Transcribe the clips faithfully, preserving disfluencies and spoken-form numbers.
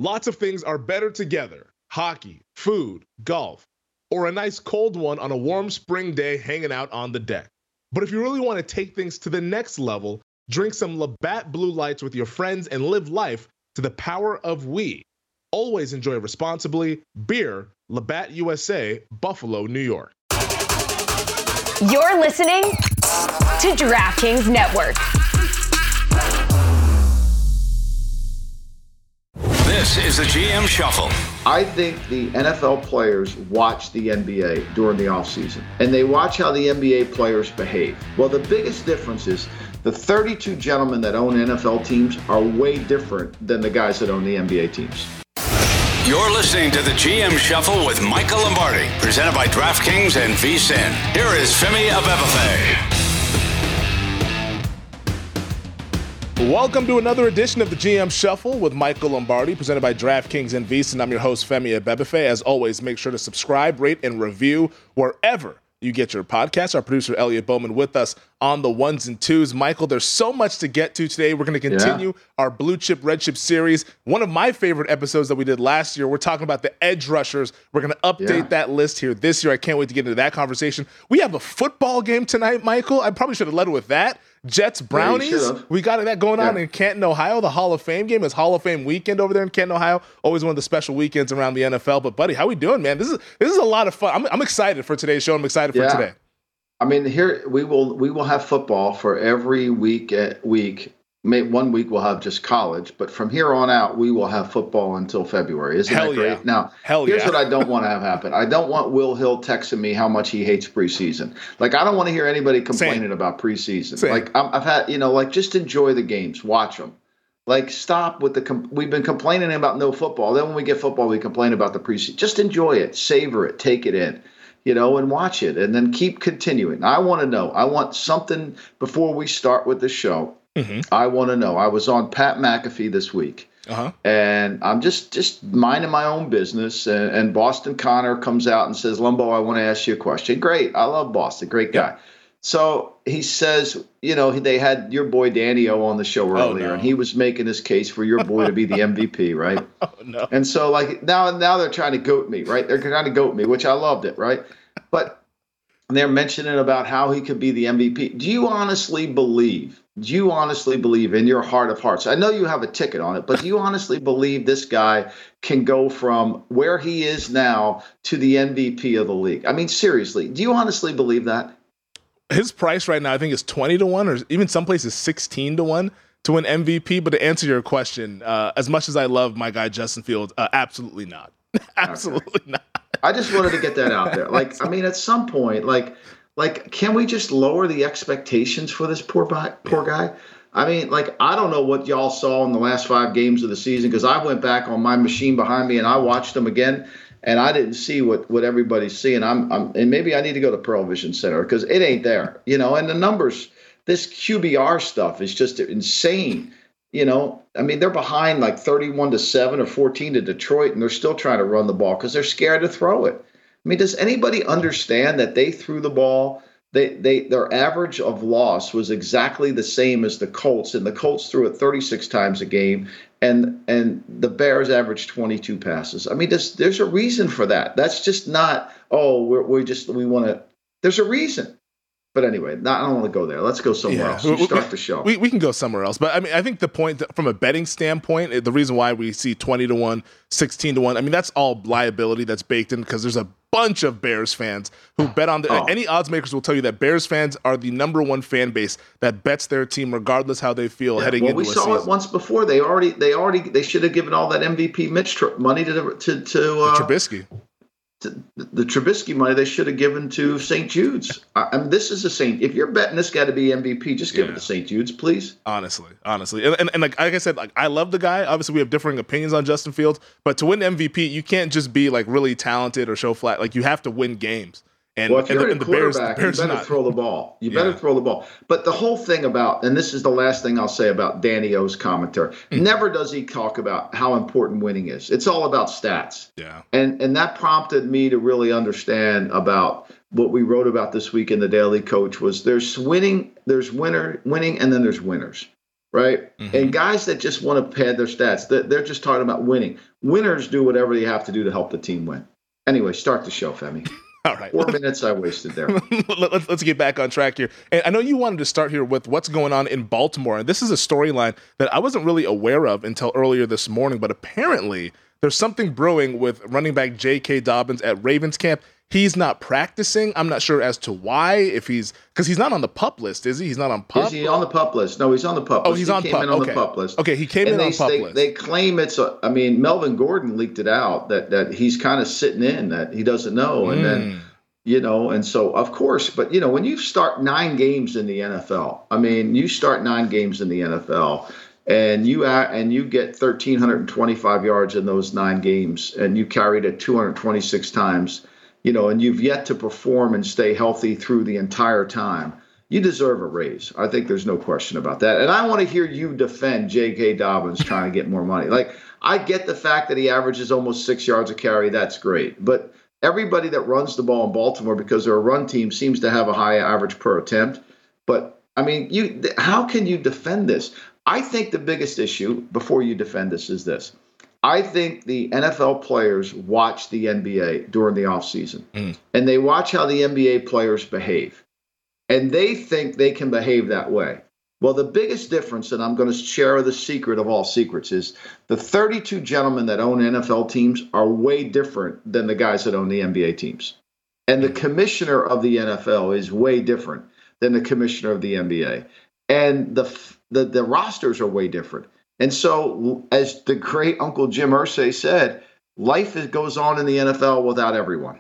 Lots of things are better together. Hockey, food, golf, or a nice cold one on a warm spring day hanging out on the deck. But if you really want to take things to the next level, drink some Labatt Blue Lights with your friends and live life to the power of we. Always enjoy responsibly. Beer, Labatt U S A, Buffalo, New York. You're listening to DraftKings Network. This is the G M Shuffle. I think the N F L players watch the N B A during the offseason, and they watch how the N B A players behave. Well, the biggest difference is the thirty-two gentlemen that own N F L teams are way different than the guys that own the N B A teams. You're listening to the G M Shuffle with Michael Lombardi, presented by DraftKings and V S I N. Here is Femi Abebefe. Welcome to another edition of the G M Shuffle with Michael Lombardi, presented by DraftKings and V S I N. I'm your host, Femi Abebefe. As always, make sure to subscribe, rate, and review wherever you get your podcast. Our producer, Elliot Bowman, with us on the ones and twos. Michael, there's so much to get to today. We're going to continue yeah. our Blue Chip, Red Chip series. One of my favorite episodes that we did last year, we're talking about the edge rushers. We're going to update yeah. that list here this year. I can't wait to get into that conversation. We have a football game tonight, Michael. I probably should have led with that. Jets, Brownies. Yeah, we got that going on yeah. in Canton, Ohio. The Hall of Fame game is Hall of Fame weekend over there in Canton, Ohio. Always one of the special weekends around the N F L. But, buddy, how we doing, man? This is this is a lot of fun. I'm, I'm excited for today's show. I'm excited for yeah. today. I mean, here we will we will have football for every week. Week, May, one week we'll have just college, but from here on out we will have football until February. Isn't Hell that great? Yeah. Now, Hell here's yeah. what I don't want to have happen. I don't want Will Hill texting me how much he hates preseason. Like, I don't want to hear anybody complaining Same. about preseason. Same. Like, I'm, I've had, you know, like just enjoy the games, watch them. Like, stop with the. Com- we've been complaining about no football. Then when we get football, we complain about the preseason. Just enjoy it, savor it, take it in. You know, and watch it, and then keep continuing. I want to know. I want something before we start with the show. Mm-hmm. I want to know. I was on Pat McAfee this week, uh-huh. and I'm just just minding my own business. And, and Boston Connor comes out and says, "Lumbo, I want to ask you a question." Great, I love Boston. Great guy. Yeah. So he says, you know, they had your boy Danny-O on the show earlier, oh, no. and he was making his case for your boy to be the M V P, right? Oh, no. And so, like, now now they're trying to goat me, right? They're trying to goat me, which I loved it, right? But they're mentioning about how he could be the M V P. Do you honestly believe, do you honestly believe in your heart of hearts? I know you have a ticket on it, but do you honestly believe this guy can go from where he is now to the M V P of the league? I mean, seriously, do you honestly believe that? His price right now, I think, is twenty to one, or even some places sixteen to one to win M V P. But to answer your question, uh, as much as I love my guy Justin Fields, uh, absolutely not. absolutely okay. not. I just wanted to get that out there. Like, I mean, at some point, like, like, can we just lower the expectations for this poor guy? Poor guy. I mean, like, I don't know what y'all saw in the last five games of the season, because I went back on my machine behind me and I watched them again. And I didn't see what, what everybody's seeing. I'm, I'm and maybe I need to go to Pearl Vision Center because it ain't there, you know. And the numbers, this Q B R stuff is just insane, you know. I mean, they're behind like thirty-one to seven or fourteen to Detroit, and they're still trying to run the ball because they're scared to throw it. I mean, does anybody understand that they threw the ball? They they their average of loss was exactly the same as the Colts, and the Colts threw it thirty-six times a game. And and the Bears averaged twenty-two passes. I mean, there's there's a reason for that. That's just not, oh, we're we just we want to. There's a reason. But anyway, not, I don't want to go there. Let's go somewhere yeah. else. You start the show. We we can go somewhere else. But I mean, I think the point that, from a betting standpoint, the reason why we see twenty to one, sixteen to one, I mean, that's all liability that's baked in because there's a bunch of Bears fans who bet on the oh. any odds makers will tell you that Bears fans are the number one fan base that bets their team regardless how they feel yeah, heading well, into a season. Well, we saw it once before. They already they already they should have given all that M V P Mitch tr- money to the, to to uh, Trubisky. To, the Trubisky money they should have given to Saint Jude's. I, I mean, this is a Saint. If you're betting this guy to be M V P, just give yeah. it to Saint Jude's, please. Honestly, honestly, and, and, and like, like I said, like I love the guy. Obviously, we have differing opinions on Justin Fields, but to win M V P, you can't just be like really talented or show flat. Like you have to win games. And, well, if you're and the, a quarterback, the Bears, the Bears you better not. throw the ball. You better yeah. throw the ball. But the whole thing about, and this is the last thing I'll say about Danny-O's commentary, mm. never does he talk about how important winning is. It's all about stats. Yeah. And and that prompted me to really understand about what we wrote about this week in the Daily Coach was there's winning, there's winner, winning, and then there's winners. right? Mm-hmm. And guys that just want to pad their stats, they're just talking about winning. Winners do whatever they have to do to help the team win. Anyway, start the show, Femi. All right. Four minutes I wasted there. let's, let's get back on track here. And I know you wanted to start here with what's going on in Baltimore. And this is a storyline that I wasn't really aware of until earlier this morning. But apparently there's something brewing with running back J K. Dobbins at Ravens camp. He's not practicing. I'm not sure as to why, if he's because he's not on the PUP list, is he? He's not on PUP. Is he on the PUP list? No, he's on the PUP list. Oh, he's he on came PUP. in on okay. the PUP list. Okay, he came and in they, on PUP they, list. They claim it's a, I mean, Melvin Gordon leaked it out that that he's kind of sitting in, that he doesn't know. And mm. then, you know, and so, of course, but, you know, when you start nine games in the N F L, I mean, you start nine games in the N F L, and you and you get one thousand three hundred twenty-five yards in those nine games, and you carried it two hundred twenty-six times, you know, and you've yet to perform and stay healthy through the entire time, you deserve a raise. I think there's no question about that. And I want to hear you defend J K. Dobbins trying to get more money. Like, I get the fact that he averages almost six yards a carry. That's great. But everybody that runs the ball in Baltimore, because they're a run team, seems to have a high average per attempt. But, I mean, you, how can you defend this? I think the biggest issue, before you defend this, is this. I think the N F L players watch the N B A during the offseason, mm. and they watch how the N B A players behave, and they think they can behave that way. Well, the biggest difference, and I'm going to share the secret of all secrets, is the thirty-two gentlemen that own N F L teams are way different than the guys that own the N B A teams. And the commissioner of the N F L is way different than the commissioner of the N B A. And the the, the rosters are way different. And so, as the great Uncle Jim Irsay said, life is, goes on in the N F L without everyone.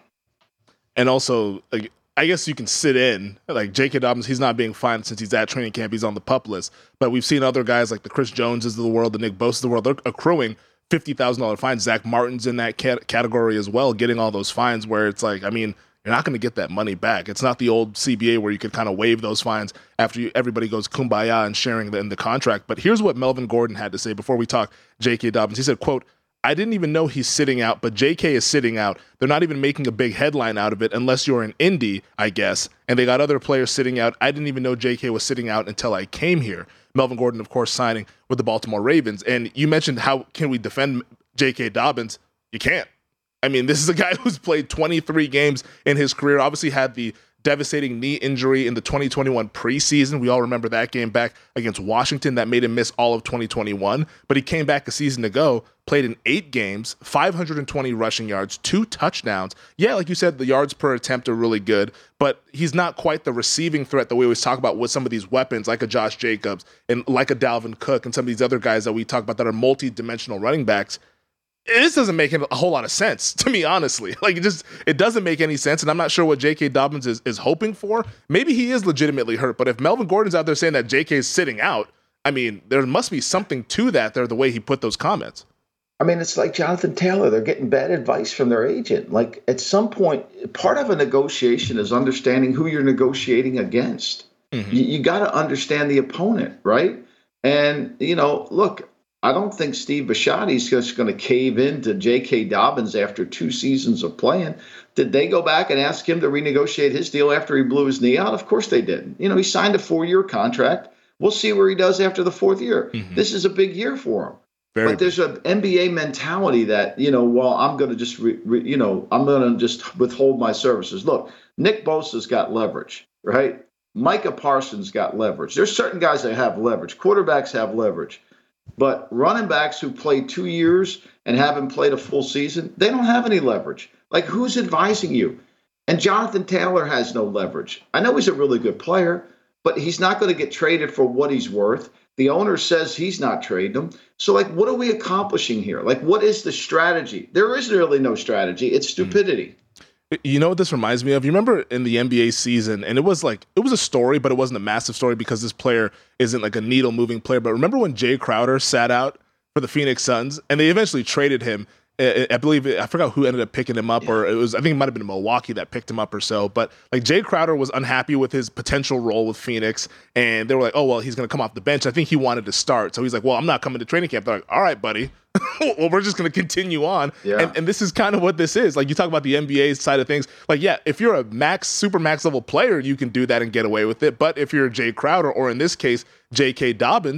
And also, like, I guess you can sit in, like J K. Dobbins, he's not being fined since he's at training camp. He's on the PUP list. But we've seen other guys like the Chris Joneses of the world, the Nick Bosa's of the world, they're accruing fifty thousand dollars fines. Zach Martin's in that cat- category as well, getting all those fines where it's like, I mean, you're not going to get that money back. It's not the old C B A where you could kind of waive those fines after you, everybody goes kumbaya and sharing the, in the contract. But here's what Melvin Gordon had to say before we talk J K. Dobbins. He said, quote, I didn't even know he's sitting out, but J K is sitting out. They're not even making a big headline out of it unless you're in Indy, I guess. And they got other players sitting out. I didn't even know J K was sitting out until I came here. Melvin Gordon, of course, signing with the Baltimore Ravens. And you mentioned how can we defend J K. Dobbins? You can't. I mean, this is a guy who's played twenty-three games in his career, obviously had the devastating knee injury in the twenty twenty-one preseason. We all remember that game back against Washington that made him miss all of twenty twenty-one. But he came back a season ago, played in eight games, five hundred twenty rushing yards, two touchdowns. Yeah, like you said, the yards per attempt are really good, but he's not quite the receiving threat that we always talk about with some of these weapons like a Josh Jacobs and like a Dalvin Cook and some of these other guys that we talk about that are multi-dimensional running backs. This doesn't make a whole lot of sense to me, honestly. Like, it just, it doesn't make any sense, and I'm not sure what J K. Dobbins is, is hoping for. Maybe he is legitimately hurt, but if Melvin Gordon's out there saying that J K is sitting out, I mean, there must be something to that there, the way he put those comments. I mean, it's like Jonathan Taylor. They're getting bad advice from their agent. Like, at some point, part of a negotiation is understanding who you're negotiating against. Mm-hmm. You, you got to understand the opponent, right? And, you know, look, I don't think Steve Bisciotti's just going to cave in to J K. Dobbins after two seasons of playing. Did they go back and ask him to renegotiate his deal after he blew his knee out? Of course they didn't. You know, he signed a four-year contract. We'll see where he does after the fourth year. Mm-hmm. This is a big year for him. Very but there's an N B A mentality that, you know, well, I'm going to just, re, re, you know, I'm going to just withhold my services. Look, Nick Bosa's got leverage, right? Micah Parsons got leverage. There's certain guys that have leverage. Quarterbacks have leverage. But running backs who played two years and haven't played a full season, they don't have any leverage. Like, who's advising you? And Jonathan Taylor has no leverage. I know he's a really good player, but he's not going to get traded for what he's worth. The owner says he's not trading him. So, like, what are we accomplishing here? Like, what is the strategy? There is really no strategy. It's stupidity. You know what this reminds me of? You remember in the N B A season, and it was like, it was a story, but it wasn't a massive story because this player isn't like a needle moving player. But remember when Jay Crowder sat out for the Phoenix Suns and they eventually traded him? I believe, I forgot who ended up picking him up, yeah. or it was, I think it might have been Milwaukee that picked him up or so. But like Jay Crowder was unhappy with his potential role with Phoenix, and they were like, oh, well, he's going to come off the bench. I think he wanted to start. So he's like, well, I'm not coming to training camp. They're like, all right, buddy. Well, we're just going to continue on. Yeah. And, and this is kind of what this is. Like, you talk about the N B A side of things. Like, yeah, if you're a max, super max level player, you can do that and get away with it. But if you're Jay Crowder, or in this case, J K. Dobbins,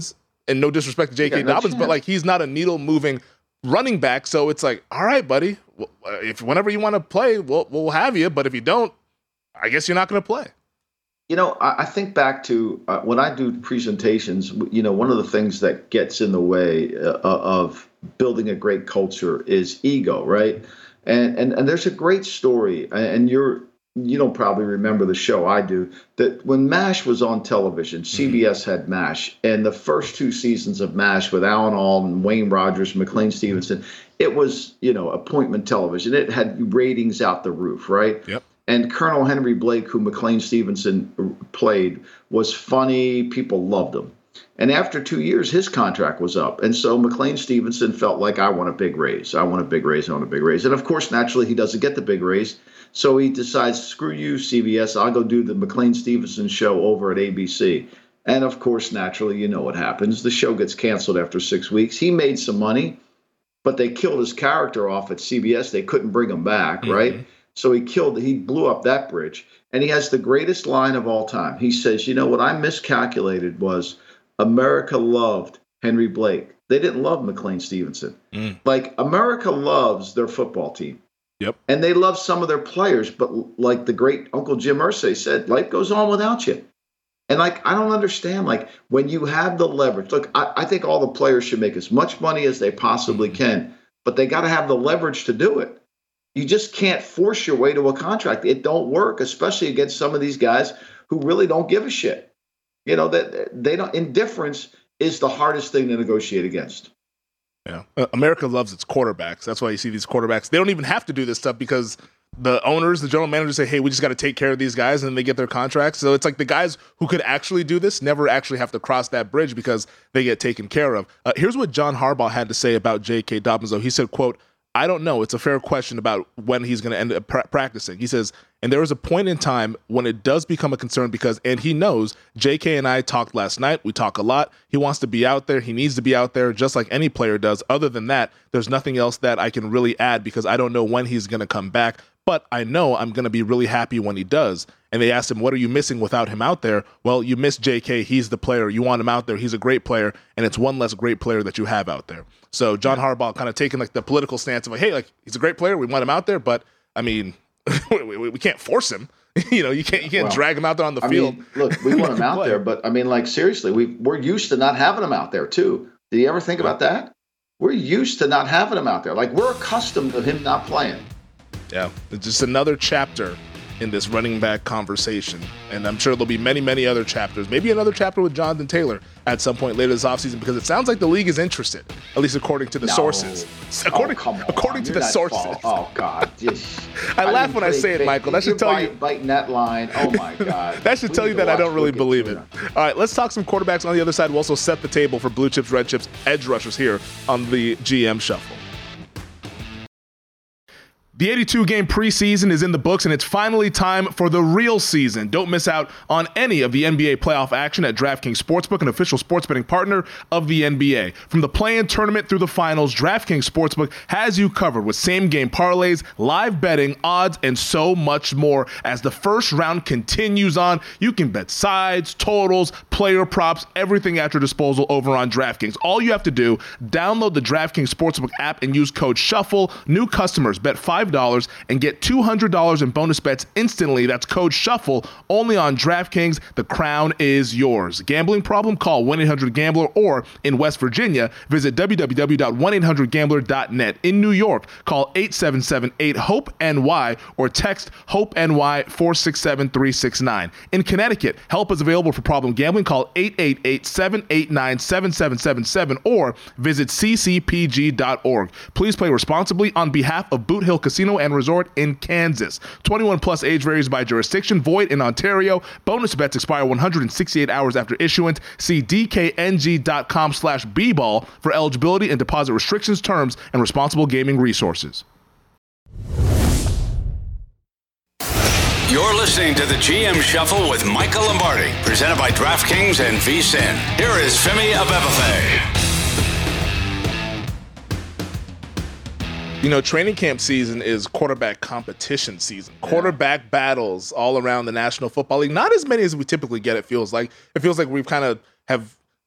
And no disrespect to J K. no Dobbins, chance. but like he's not a needle moving running back. So it's like, all right, buddy, if whenever you want to play, we'll we'll have you. But if you don't, I guess you're not going to play. You know, I, I think back to uh, when I do presentations. You know, one of the things that gets in the way uh, of building a great culture is ego, right? And and and there's a great story, and you're you don't probably remember the show. I do. That when MASH was on television, C B S had MASH, and the first two seasons of MASH with Alan Alda, Wayne Rogers, McLean Stevenson, it was, you know, appointment television. It had ratings out the roof, right? Yep. And Colonel Henry Blake, who McLean Stevenson played, was funny. People loved him. And after two years, his contract was up. And so McLean Stevenson felt like, I want a big raise. I want a big raise. I want a big raise. And of course, naturally, he doesn't get the big raise. So he decides, screw you, C B S. I'll go do the McLean Stevenson show over at A B C. And of course, naturally, you know what happens. The show gets canceled after six weeks. He made some money, but they killed his character off at C B S. They couldn't bring him back, mm-hmm. right? So he killed, he blew up that bridge. And he has the greatest line of all time. He says, you know, what I miscalculated was America loved Henry Blake. They didn't love McLean Stevenson. Mm. Like, America loves their football team. Yep. And they love some of their players, but like the great Uncle Jim Irsay said, life goes on without you. And like, I don't understand, like when you have the leverage, look, I, I think all the players should make as much money as they possibly mm-hmm. can, but they got to have the leverage to do it. You just can't force your way to a contract. It don't work, especially against some of these guys who really don't give a shit. You know, that they don't, indifference is the hardest thing to negotiate against. Yeah. Uh, America loves its quarterbacks. That's why you see these quarterbacks. They don't even have to do this stuff because the owners, the general managers say, hey, we just got to take care of these guys, and then they get their contracts. So it's like the guys who could actually do this never actually have to cross that bridge because they get taken care of. Uh, here's what John Harbaugh had to say about J K. Dobbins, though. He said, quote, I don't know. It's a fair question about when he's going to end up pra- practicing. He says, and there is a point in time when it does become a concern because, and he knows, J K and I talked last night. We talk a lot. He wants to be out there. He needs to be out there just like any player does. Other than that, there's nothing else that I can really add because I don't know when he's going to come back. But I know I'm going to be really happy when he does. And they asked him, what are you missing without him out there? Well, you miss J K. He's the player. You want him out there. He's a great player. And it's one less great player that you have out there. So John Harbaugh kind of taking like the political stance of like, hey, like he's a great player. We want him out there. But I mean, we, we, we can't force him. You know, you can't you can't well, drag him out there on the I field. Mean, look, we want him out there. But I mean, like, seriously, we, we're used to not having him out there, too. Did you ever think about that? We're used to not having him out there. Like, we're accustomed to him not playing. Yeah, it's just another chapter in this running back conversation. And I'm sure there'll be many, many other chapters. Maybe another chapter with Jonathan Taylor at some point later this offseason because it sounds like the league is interested, at least according to the no. sources. According, oh, according to the sources. Fall. Oh, God. I, I laugh when I say it, Michael. That should tell you. Biting that line. Oh, my God. That should tell you that I don't really believe it. All right, let's talk some quarterbacks on the other side. We'll also set the table for blue chips, red chips, edge rushers here on the G M Shuffle. The eighty-two game preseason is in the books, and it's finally time for the real season. Don't miss out on any of the N B A playoff action at DraftKings Sportsbook, an official sports betting partner of the N B A. From the play-in tournament through the finals, DraftKings Sportsbook has you covered with same-game parlays, live betting, odds, and so much more. As the first round continues on, you can bet sides, totals, player props, everything at your disposal over on DraftKings. All you have to do, download the DraftKings Sportsbook app and use code SHUFFLE. New customers bet five dollars and get two hundred dollars in bonus bets instantly. That's code SHUFFLE only on DraftKings. The crown is yours. Gambling problem? Call one eight hundred gambler or in West Virginia, visit w w w dot one eight hundred gambler dot net. In New York, call eight seven seven eight hope N Y or text HOPE-NY four six seven three six nine. In Connecticut, help is available for problem gambling. Call eight eight eight seven eight nine seven seven seven seven or visit c c p g dot org. Please play responsibly on behalf of Boot Hill Casino and Resort in Kansas. twenty-one plus age varies by jurisdiction. Void in Ontario. Bonus bets expire one hundred sixty-eight hours after issuance. See d k n g dot com slash b ball for eligibility and deposit restrictions, terms, and responsible gaming resources. You're listening to the G M Shuffle with Michael Lombardi, presented by DraftKings and V S I N. Here is Femi Abebefe. You know, training camp season is quarterback competition season. Quarterback yeah. battles all around the National Football League. Not as many as we typically get, it feels like. It feels like we've kind of have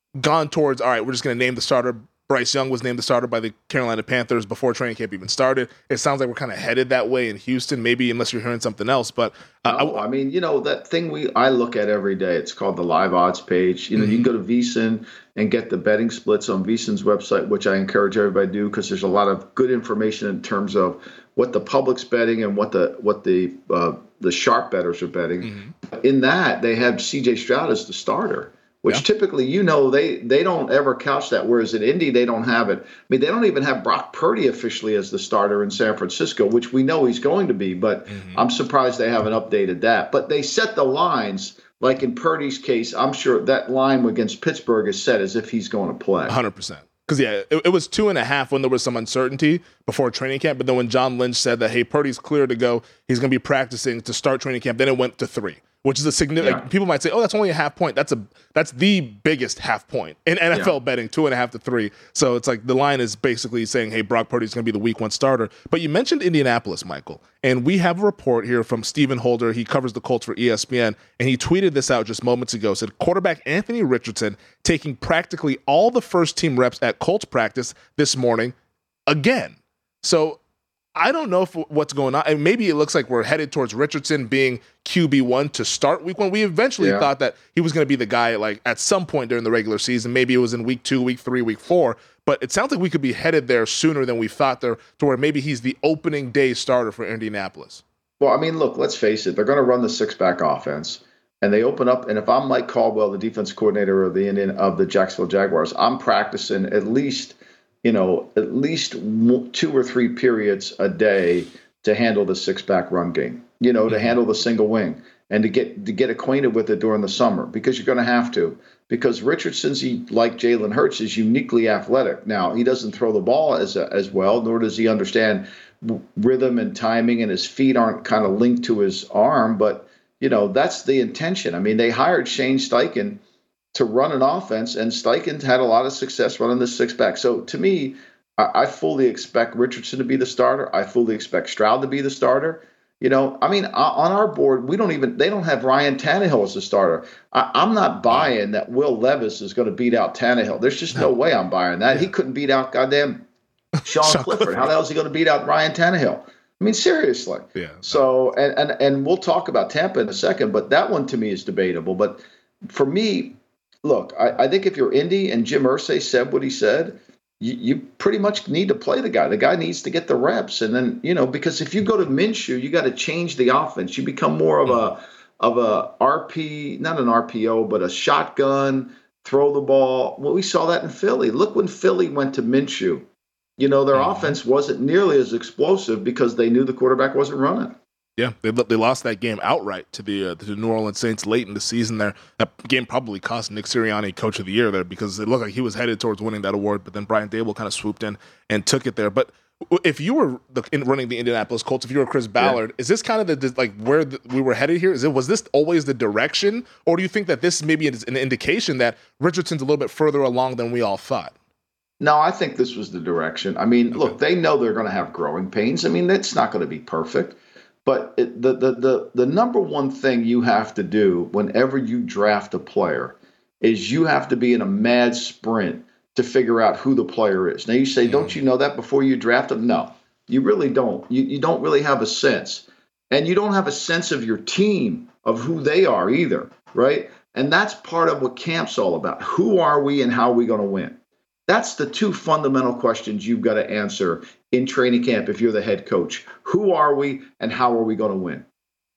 gone towards, all right, we're just going to name the starter. Bryce Young was named the starter by the Carolina Panthers before training camp even started. It sounds like we're kind of headed that way in Houston, maybe unless you're hearing something else. But uh, no, I, I mean, you know, that thing we I look at every day, it's called the live odds page. You know, mm-hmm. you can go to VSiN and get the betting splits on VSiN's website, which I encourage everybody to do because there's a lot of good information in terms of what the public's betting and what the what the uh, the sharp bettors are betting. Mm-hmm. In that, they have C J Stroud as the starter. Which yeah. typically, you know, they, they don't ever couch that, whereas in Indy, they don't have it. I mean, they don't even have Brock Purdy officially as the starter in San Francisco, which we know he's going to be, but mm-hmm. I'm surprised they haven't updated that. But they set the lines, like in Purdy's case, I'm sure that line against Pittsburgh is set as if he's going to play. one hundred percent. Because, yeah, it, it was two and a half when there was some uncertainty before training camp, but then when John Lynch said that, hey, Purdy's clear to go, he's going to be practicing to start training camp, then it went to three. Which is a significant. Yeah. Like, people might say, "Oh, that's only a half point." That's a that's the biggest half point in N F L yeah. betting, two and a half to three. So it's like the line is basically saying, "Hey, Brock Purdy's going to be the week one starter." But you mentioned Indianapolis, Michael, and we have a report here from Stephen Holder. He covers the Colts for E S P N, and he tweeted this out just moments ago. Said quarterback Anthony Richardson taking practically all the first team reps at Colts practice this morning again. So I don't know if what's going on. And maybe it looks like we're headed towards Richardson being Q B one to start week one. We eventually yeah. thought that he was going to be the guy like at some point during the regular season. Maybe it was in week two, week three, week four. But it sounds like we could be headed there sooner than we thought there to where maybe he's the opening day starter for Indianapolis. Well, I mean, look, let's face it. They're going to run the six-back offense. And they open up. And if I'm Mike Caldwell, the defense coordinator of the Indian of the Jacksonville Jaguars, I'm practicing at least – you know, at least two or three periods a day to handle the six-back run game, you know, to handle the single wing and to get to get acquainted with it during the summer because you're going to have to. Because Richardson's, he, like Jalen Hurts, is uniquely athletic. Now, he doesn't throw the ball as as well, nor does he understand rhythm and timing, and his feet aren't kind of linked to his arm. But, you know, that's the intention. I mean, they hired Shane Steichen to run an offense, and Steichen had a lot of success running the six-back. So to me, I, I fully expect Richardson to be the starter. I fully expect Stroud to be the starter. You know, I mean, on our board, we don't even, they don't have Ryan Tannehill as the starter. I, I'm not buying that Will Levis is going to beat out Tannehill. There's just no way I'm buying that. Yeah. He couldn't beat out goddamn Sean, Sean Clifford. Clifford. How the hell is he going to beat out Ryan Tannehill? I mean, seriously. Yeah. So, and, and, and we'll talk about Tampa in a second, but that one to me is debatable. But for me, look, I, I think if you're Indy and Jim Irsay said what he said, you, you pretty much need to play the guy. The guy needs to get the reps. And then, you know, because if you go to Minshew, you got to change the offense. You become more of a of a R P, not an R P O, but a shotgun, throw the ball. Well, we saw that in Philly. Look when Philly went to Minshew. You know, their mm-hmm. offense wasn't nearly as explosive because they knew the quarterback wasn't running. Yeah, they they lost that game outright to the uh, to the New Orleans Saints late in the season there. That game probably cost Nick Sirianni Coach of the Year there because it looked like he was headed towards winning that award, but then Brian Daboll kind of swooped in and took it there. But if you were the, in running the Indianapolis Colts, if you were Chris Ballard, yeah. is this kind of the, the like where the, we were headed here? Is it was this always the direction, or do you think that this maybe is an indication that Richardson's a little bit further along than we all thought? No, I think this was the direction. I mean, okay. Look, they know they're going to have growing pains. I mean, it's not going to be perfect. But it, the, the the the number one thing you have to do whenever you draft a player is you have to be in a mad sprint to figure out who the player is. Now you say, don't you know that before you draft them? No, you really don't. You you don't really have a sense. And you don't have a sense of your team, of who they are either, right? And that's part of what camp's all about. Who are we and how are we going to win? That's the two fundamental questions you've got to answer in training camp if you're the head coach. Who are we and how are we going to win?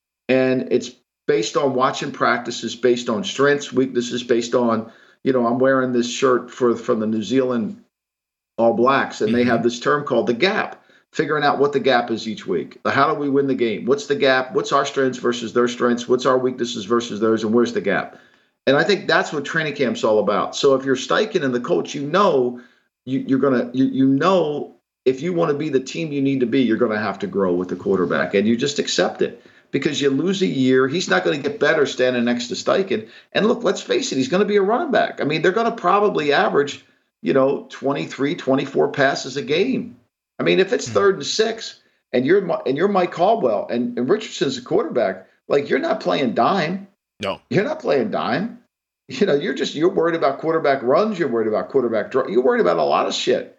And it's based on watching practices, based on strengths, weaknesses, based on, you know, I'm wearing this shirt for from the New Zealand All Blacks, and mm-hmm. they have this term called the gap, figuring out what the gap is each week. How do we win the game? What's the gap? What's our strengths versus their strengths? What's our weaknesses versus theirs? And where's the gap? And I think that's what training camp's all about. So if you're Steichen and the coach, you know you, you're gonna you, you know if you want to be the team you need to be, you're going to have to grow with the quarterback, and you just accept it because you lose a year. He's not going to get better standing next to Steichen. And look, let's face it, he's going to be a running back. I mean, they're going to probably average, you know, twenty-three, twenty-four passes a game. I mean, if it's third and six, and you're and you're Mike Caldwell and, and Richardson's a quarterback, like you're not playing dime. No, you're not playing dime. you know, you're just, you're worried about quarterback runs. You're worried about quarterback draw. You're worried about a lot of shit.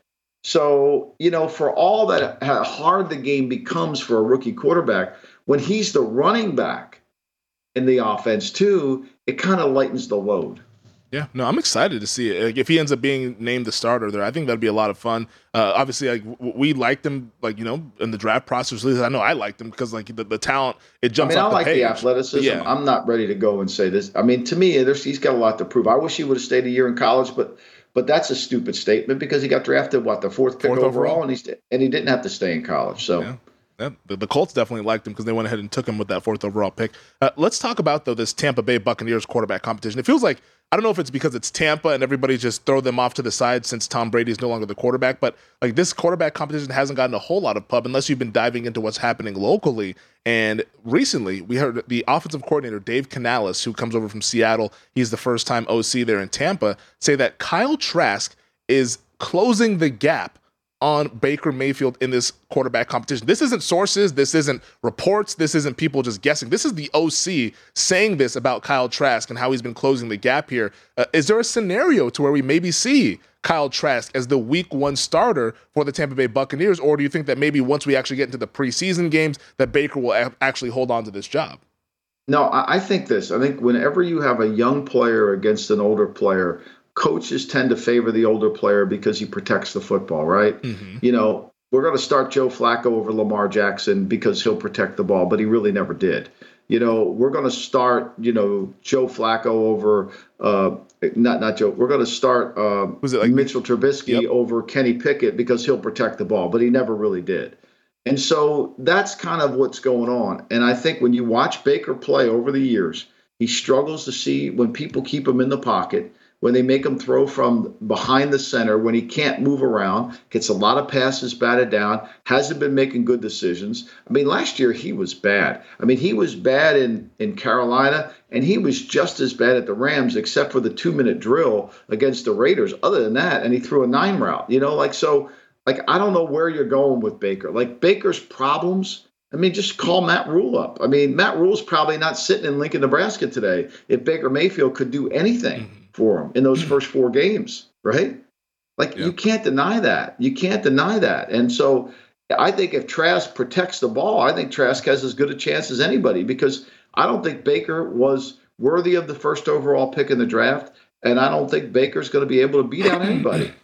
So, you know, for all that how hard the game becomes for a rookie quarterback, when he's the running back in the offense too, it kind of lightens the load. Yeah, no, I'm excited to see it. Like, if he ends up being named the starter there, I think that'd be a lot of fun. Uh, obviously, like w- we liked him, like, you know, in the draft process. At least I know I liked him because, like, the, the talent, it jumps I mean, off I like the page. the athleticism. Yeah. I'm not ready to go and say this. I mean, to me, there's, he's got a lot to prove. I wish he would have stayed a year in college, but but that's a stupid statement because he got drafted, what, the fourth pick Fourth overall, overall. and he's and he didn't have to stay in college. So. Yeah. Yeah, the, the Colts definitely liked him because they went ahead and took him with that fourth overall pick. Uh, let's talk about, though, this Tampa Bay Buccaneers quarterback competition. It feels like, I don't know if it's because it's Tampa and everybody just throw them off to the side since Tom Brady is no longer the quarterback, but like this quarterback competition hasn't gotten a whole lot of pub unless you've been diving into what's happening locally. And recently, we heard the offensive coordinator, Dave Canales, who comes over from Seattle, he's the first-time O C there in Tampa, say that Kyle Trask is closing the gap on Baker Mayfield in this quarterback competition. This isn't sources, this isn't reports, this isn't people just guessing. This is the O C saying this about Kyle Trask and how he's been closing the gap here. Uh, is there a scenario to where we maybe see Kyle Trask as the week one starter for the Tampa Bay Buccaneers, or do you think that maybe once we actually get into the preseason games that Baker will a- actually hold on to this job? No, I, I think this. I think whenever you have a young player against an older player, coaches tend to favor the older player because he protects the football, right? Mm-hmm. You know, we're going to start Joe Flacco over Lamar Jackson because he'll protect the ball, but he really never did. You know, we're going to start, you know, Joe Flacco over, uh, not not Joe, we're going to start uh, Was it like Mitchell Trubisky yep. over Kenny Pickett because he'll protect the ball, but he never really did. And so that's kind of what's going on. And I think when you watch Baker play over the years, he struggles to see when people keep him in the pocket, when they make him throw from behind the center, when he can't move around, gets a lot of passes batted down, hasn't been making good decisions. I mean, last year he was bad. I mean, he was bad in, in Carolina, and he was just as bad at the Rams, except for the two-minute drill against the Raiders. Other than that, and he threw a nine route, you know, like, so, like, I don't know where you're going with Baker. Like, Baker's problems, I mean, just call Matt Rule up. I mean, Matt Rule's probably not sitting in Lincoln, Nebraska today if Baker Mayfield could do anything. Mm-hmm. for him in those first four games, right? Like, yeah. You can't deny that. You can't deny that. And so I think if Trask protects the ball, I think Trask has as good a chance as anybody because I don't think Baker was worthy of the first overall pick in the draft, and I don't think Baker's going to be able to beat out anybody.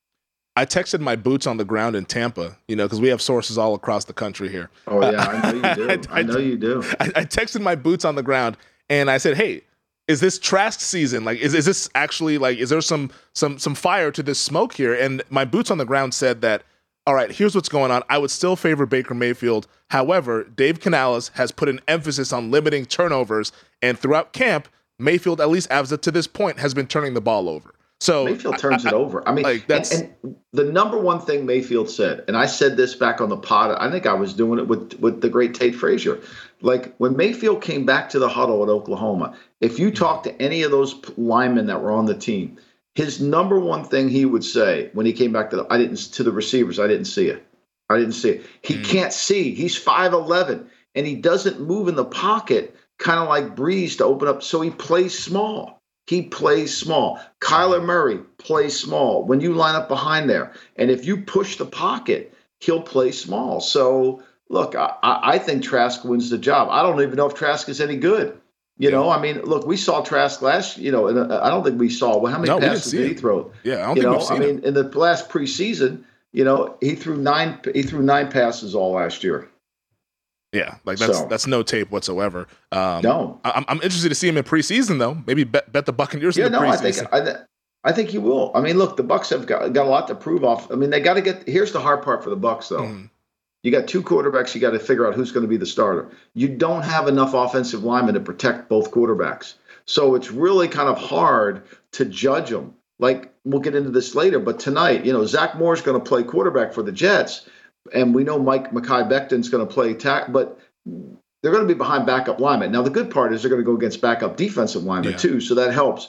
I texted my boots on the ground in Tampa, you know, because we have sources all across the country here. Oh, yeah, I know you do. I, I know you do. I, I texted my boots on the ground, and I said, hey, is this Trask season? Like, is, is this actually, like, is there some some some fire to this smoke here? And my boots on the ground said that, all right, here's what's going on. I would still favor Baker Mayfield. However, Dave Canales has put an emphasis on limiting turnovers, and throughout camp, Mayfield, at least as of to this point, has been turning the ball over. So Mayfield turns I, I, it over. I mean, like that's, and, and the number one thing Mayfield said, and I said this back on the pod, I think I was doing it with, with the great Tate Frazier. Like, when Mayfield came back to the huddle at Oklahoma, if you talk to any of those linemen that were on the team, his number one thing he would say when he came back to the, I didn't to the receivers, I didn't see it. I didn't see it. He mm. can't see. He's five eleven, and he doesn't move in the pocket, kind of like Breeze to open up. So he plays small. He plays small. Kyler Murray plays small when you line up behind there. And if you push the pocket, he'll play small. So, look, I, I think Trask wins the job. I don't even know if Trask is any good. You yeah. know, I mean, look, we saw Trask last, you know, and I don't think we saw, well, how many no, passes did he throw? Yeah, I don't you think know, we've seen I mean, him. in the last preseason, you know, he threw nine he threw nine passes all last year. Yeah, like that's so, that's no tape whatsoever. Um, no, I'm I'm interested to see him in preseason though. Maybe bet bet the Buccaneers yeah, in the no, preseason. I think I, I think he will. I mean, look, the Bucs have got, got a lot to prove off. I mean, they got to get. Here's the hard part for the Bucs though. Mm. You got two quarterbacks. You got to figure out who's going to be the starter. You don't have enough offensive linemen to protect both quarterbacks, so it's really kind of hard to judge them. Like, we'll get into this later, but tonight, you know, Zach Moore's going to play quarterback for the Jets. And we know Mike Mekhi Becton's going to play tack, but they're going to be behind backup linemen. Now, the good part is they're going to go against backup defensive linemen, yeah. too, so that helps.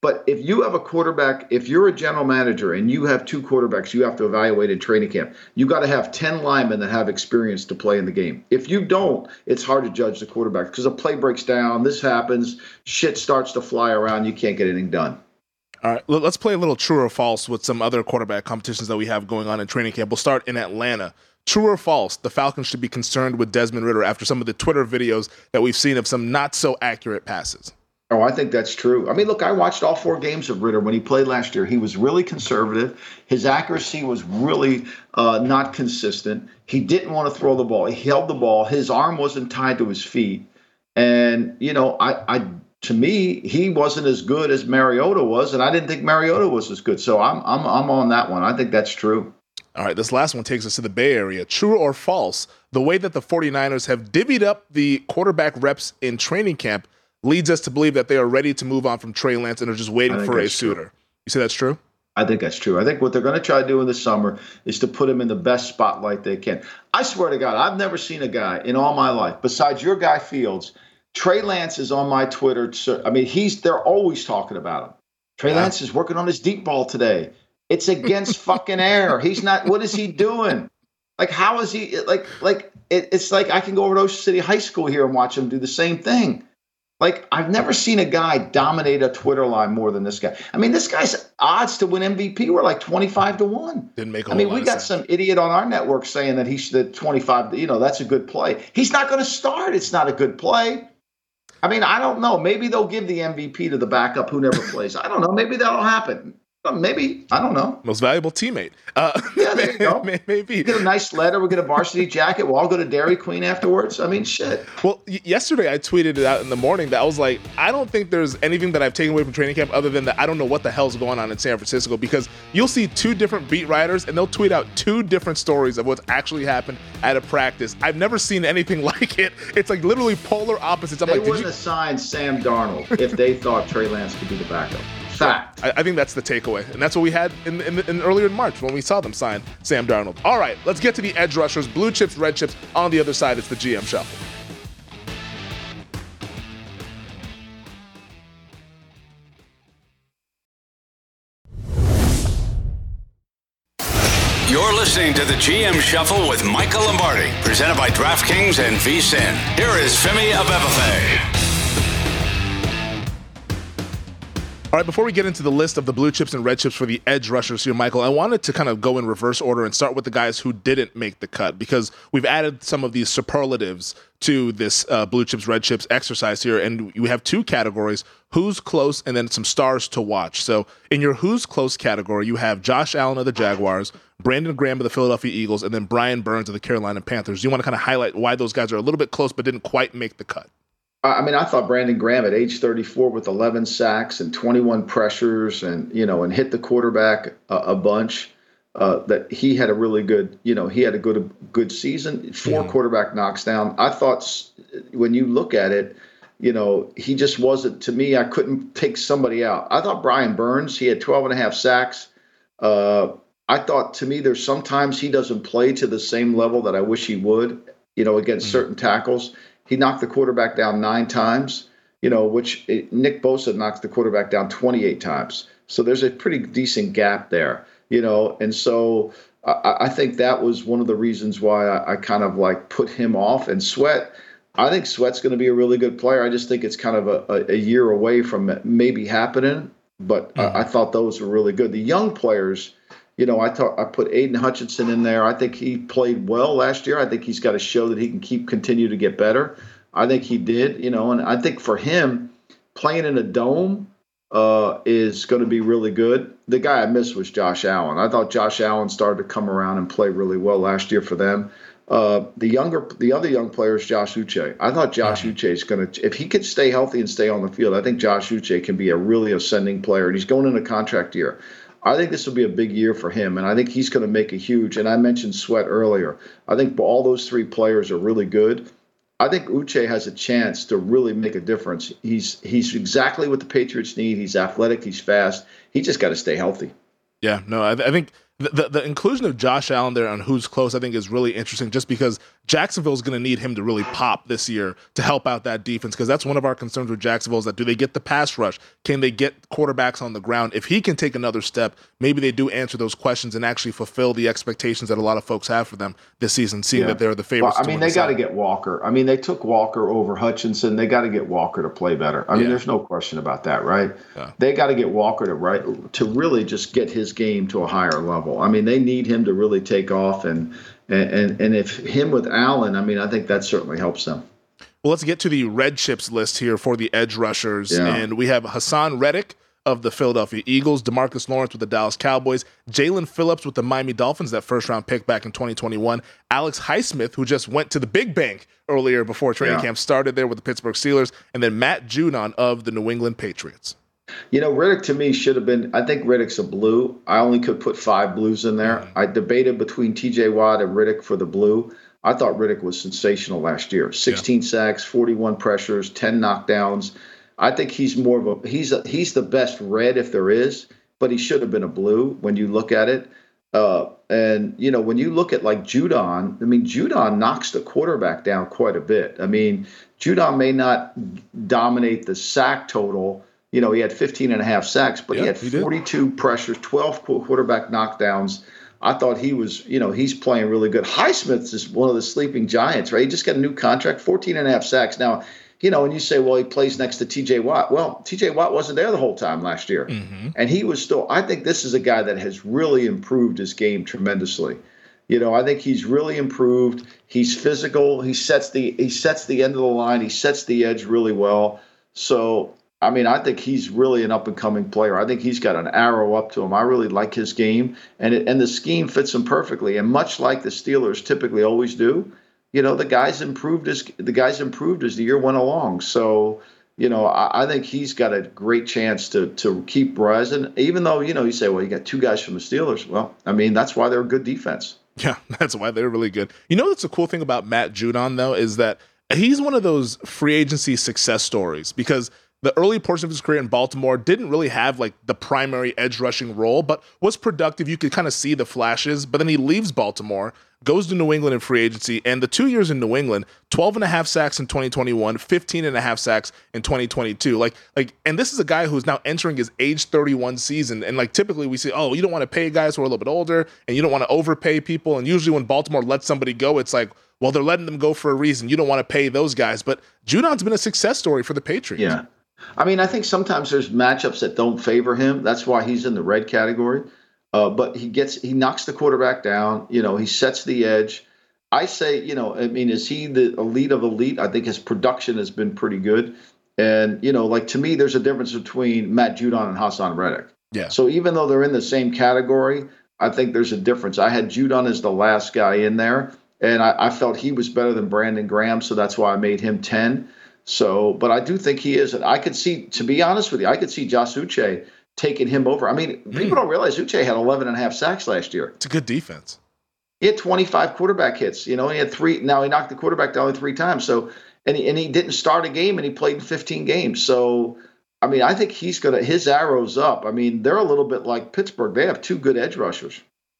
But if you have a quarterback, if you're a general manager and you have two quarterbacks you have to evaluate in training camp, you got to have ten linemen that have experience to play in the game. If you don't, it's hard to judge the quarterback because a play breaks down, this happens, shit starts to fly around, you can't get anything done. All right, let's play a little true or false with some other quarterback competitions that we have going on in training camp. We'll start in Atlanta. True or false, the Falcons should be concerned with Desmond Ridder after some of the Twitter videos that we've seen of some not so accurate passes? Oh, I think that's true. I mean, look, I watched all four games of Ridder when he played last year. He was really conservative. His accuracy was really uh, not consistent. He didn't want to throw the ball. He held the ball. His arm wasn't tied to his feet. And, you know, I, I to me, he wasn't as good as Mariota was, and I didn't think Mariota was as good. So I'm I'm I'm on that one. I think that's true. All right, this last one takes us to the Bay Area. True or false, the way that the 49ers have divvied up the quarterback reps in training camp leads us to believe that they are ready to move on from Trey Lance and are just waiting for a suitor. True. You say that's true? I think that's true. I think what they're going to try to do in the summer is to put him in the best spotlight they can. I swear to God, I've never seen a guy in all my life, besides your guy Fields. Trey Lance is on my Twitter. I mean, he's they're always talking about him. Trey yeah. Lance is working on his deep ball today. It's against fucking air. He's not. What is he doing? Like, how is he? Like, like it, it's like I can go over to Ocean City High School here and watch him do the same thing. Like, I've never seen a guy dominate a Twitter line more than this guy. I mean, this guy's odds to win M V P were like twenty-five to one. Didn't make a I mean, whole we got some idiot on our network saying that he should twenty-five, you know, that's a good play. He's not going to start. It's not a good play. I mean, I don't know. Maybe they'll give the M V P to the backup who never plays. I don't know. Maybe that'll happen. Maybe. I don't know. Most valuable teammate. Uh, yeah, there you go. Maybe. We get a nice letter. We get a varsity jacket. We'll all go to Dairy Queen afterwards. I mean, shit. Well, y- yesterday I tweeted it out in the morning that I was like, I don't think there's anything that I've taken away from training camp other than that I don't know what the hell's going on in San Francisco, because you'll see two different beat writers and they'll tweet out two different stories of what's actually happened at a practice. I've never seen anything like it. It's like literally polar opposites. I'm they like, wouldn't did you- assign Sam Darnold if they thought Trey Lance could be the backup. Fact. I, I think that's the takeaway, and that's what we had in, in, in earlier in March when we saw them sign Sam Darnold. All right, let's get to the edge rushers, blue chips, red chips. On the other side, it's the G M Shuffle. You're listening to the G M Shuffle with Michael Lombardi, presented by DraftKings and V S I N. Here is Femi Abebefe. All right, before we get into the list of the blue chips and red chips for the edge rushers here, Michael, I wanted to kind of go in reverse order and start with the guys who didn't make the cut, because we've added some of these superlatives to this uh, blue chips, red chips exercise here, and we have two categories, who's close and then some stars to watch. So in your who's close category, you have Josh Allen of the Jaguars, Brandon Graham of the Philadelphia Eagles, and then Brian Burns of the Carolina Panthers. Do you want to kind of highlight why those guys are a little bit close but didn't quite make the cut? I mean, I thought Brandon Graham at age thirty-four with eleven sacks and twenty-one pressures and, you know, and hit the quarterback a, a bunch, uh, that he had a really good, you know, he had a good, good season, four yeah. quarterback knocks down. I thought when you look at it, you know, he just wasn't, to me, I couldn't take somebody out. I thought Brian Burns, he had twelve and a half sacks. Uh, I thought, to me, there's sometimes he doesn't play to the same level that I wish he would, you know, against mm-hmm. certain tackles. He knocked the quarterback down nine times, you know, which it, Nick Bosa knocks the quarterback down twenty-eight times. So there's a pretty decent gap there, you know. And so I, I think that was one of the reasons why I, I kind of like put him off. And Sweat, I think Sweat's going to be a really good player. I just think it's kind of a, a, a year away from it maybe happening. But mm-hmm. I, I thought those were really good. The young players, you know, I thought I put Aiden Hutchinson in there. I think he played well last year. I think he's got to show that he can keep continue to get better. I think he did, you know, and I think for him, playing in a dome uh, is going to be really good. The guy I missed was Josh Allen. I thought Josh Allen started to come around and play really well last year for them. Uh, the younger, the other young player is Josh Uche. I thought Josh mm-hmm. Uche is going to, if he could stay healthy and stay on the field, I think Josh Uche can be a really ascending player, and he's going in a contract year. I think this will be a big year for him, and I think he's going to make a huge, and I mentioned Sweat earlier. I think all those three players are really good. I think Uche has a chance to really make a difference. He's he's exactly what the Patriots need. He's athletic. He's fast. He just got to stay healthy. Yeah, no, I, I think The, the the inclusion of Josh Allen there on who's close, I think, is really interesting just because Jacksonville's going to need him to really pop this year to help out that defense, because that's one of our concerns with Jacksonville is that do they get the pass rush? Can they get quarterbacks on the ground? If he can take another step, maybe they do answer those questions and actually fulfill the expectations that a lot of folks have for them this season, seeing yeah. that they're the favorites. Well, I mean, they got to get Walker. I mean, they took Walker over Hutchinson. They got to get Walker to play better. I mean, yeah. there's no question about that, right? Yeah. They got to get Walker to right to really just get his game to a higher level. I mean, they need him to really take off, and and and if him with Allen, I mean, I think that certainly helps them. Well, let's get to the red chips list here for the edge rushers, yeah. and we have Hassan Reddick of the Philadelphia Eagles, DeMarcus Lawrence with the Dallas Cowboys, Jalen Phillips with the Miami Dolphins, that first-round pick back in twenty twenty-one, Alex Highsmith, who just went to the big bank earlier before training yeah. camp started there with the Pittsburgh Steelers, and then Matt Judon of the New England Patriots. You know, Reddick to me should have been, I think Reddick's a blue. I only could put five blues in there. Mm-hmm. I debated between T J Watt and Reddick for the blue. I thought Reddick was sensational last year. sixteen yeah. sacks, forty-one pressures, ten knockdowns. I think he's more of a, he's a, he's the best red if there is, but he should have been a blue when you look at it. Uh, and, you know, when you look at like Judon, I mean, Judon knocks the quarterback down quite a bit. I mean, Judon may not dominate the sack total. You know, he had fifteen and a half sacks, but yep, he had forty-two he pressures, twelve quarterback knockdowns. I thought he was, you know, he's playing really good. Highsmith is one of the sleeping giants, right? He just got a new contract, fourteen and a half sacks. Now, you know, when you say, well, he plays next to T J Watt. Well, T J Watt wasn't there the whole time last year. Mm-hmm. And he was still, I think this is a guy that has really improved his game tremendously. You know, I think he's really improved. He's physical. He sets the, he sets the end of the line. He sets the edge really well. So, I mean, I think he's really an up-and-coming player. I think he's got an arrow up to him. I really like his game, and it, and the scheme fits him perfectly. And much like the Steelers typically always do, you know, the guy's improved as the guy's improved as the year went along. So, you know, I, I think he's got a great chance to to keep rising. Even though, you know, you say, well, you got two guys from the Steelers. Well, I mean, that's why they're a good defense. Yeah, that's why they're really good. You know, what's the cool thing about Matt Judon though is that he's one of those free agency success stories because the early portion of his career in Baltimore didn't really have like the primary edge rushing role, but was productive. You could kind of see the flashes, but then he leaves Baltimore, goes to New England in free agency, and the two years in New England, twelve and a half sacks in twenty twenty-one, fifteen and a half sacks in twenty twenty-two. Like, like, and this is a guy who's now entering his age thirty-one season. And like, typically we say, oh, you don't want to pay guys who are a little bit older and you don't want to overpay people. And usually when Baltimore lets somebody go, it's like, well, they're letting them go for a reason. You don't want to pay those guys. But Judon's been a success story for the Patriots. Yeah. I mean, I think sometimes there's matchups that don't favor him. That's why he's in the red category. Uh, but he gets, he knocks the quarterback down. You know, he sets the edge. I say, you know, I mean, is he the elite of elite? I think his production has been pretty good. And, you know, like to me, there's a difference between Matt Judon and Hassan Reddick. Yeah. So even though they're in the same category, I think there's a difference. I had Judon as the last guy in there, and I, I felt he was better than Brandon Graham. So that's why I made him ten. So, but I do think he is. And I could see, to be honest with you, I could see Josh Uche taking him over. I mean, mm. people don't realize Uche had eleven and a half sacks last year. It's a good defense. He had twenty-five quarterback hits. You know, he had three. Now he knocked the quarterback down three times. So, and he, and he didn't start a game, and he played in fifteen games. So, I mean, I think he's going to, his arrow's up. I mean, they're a little bit like Pittsburgh. They have two good edge rushers.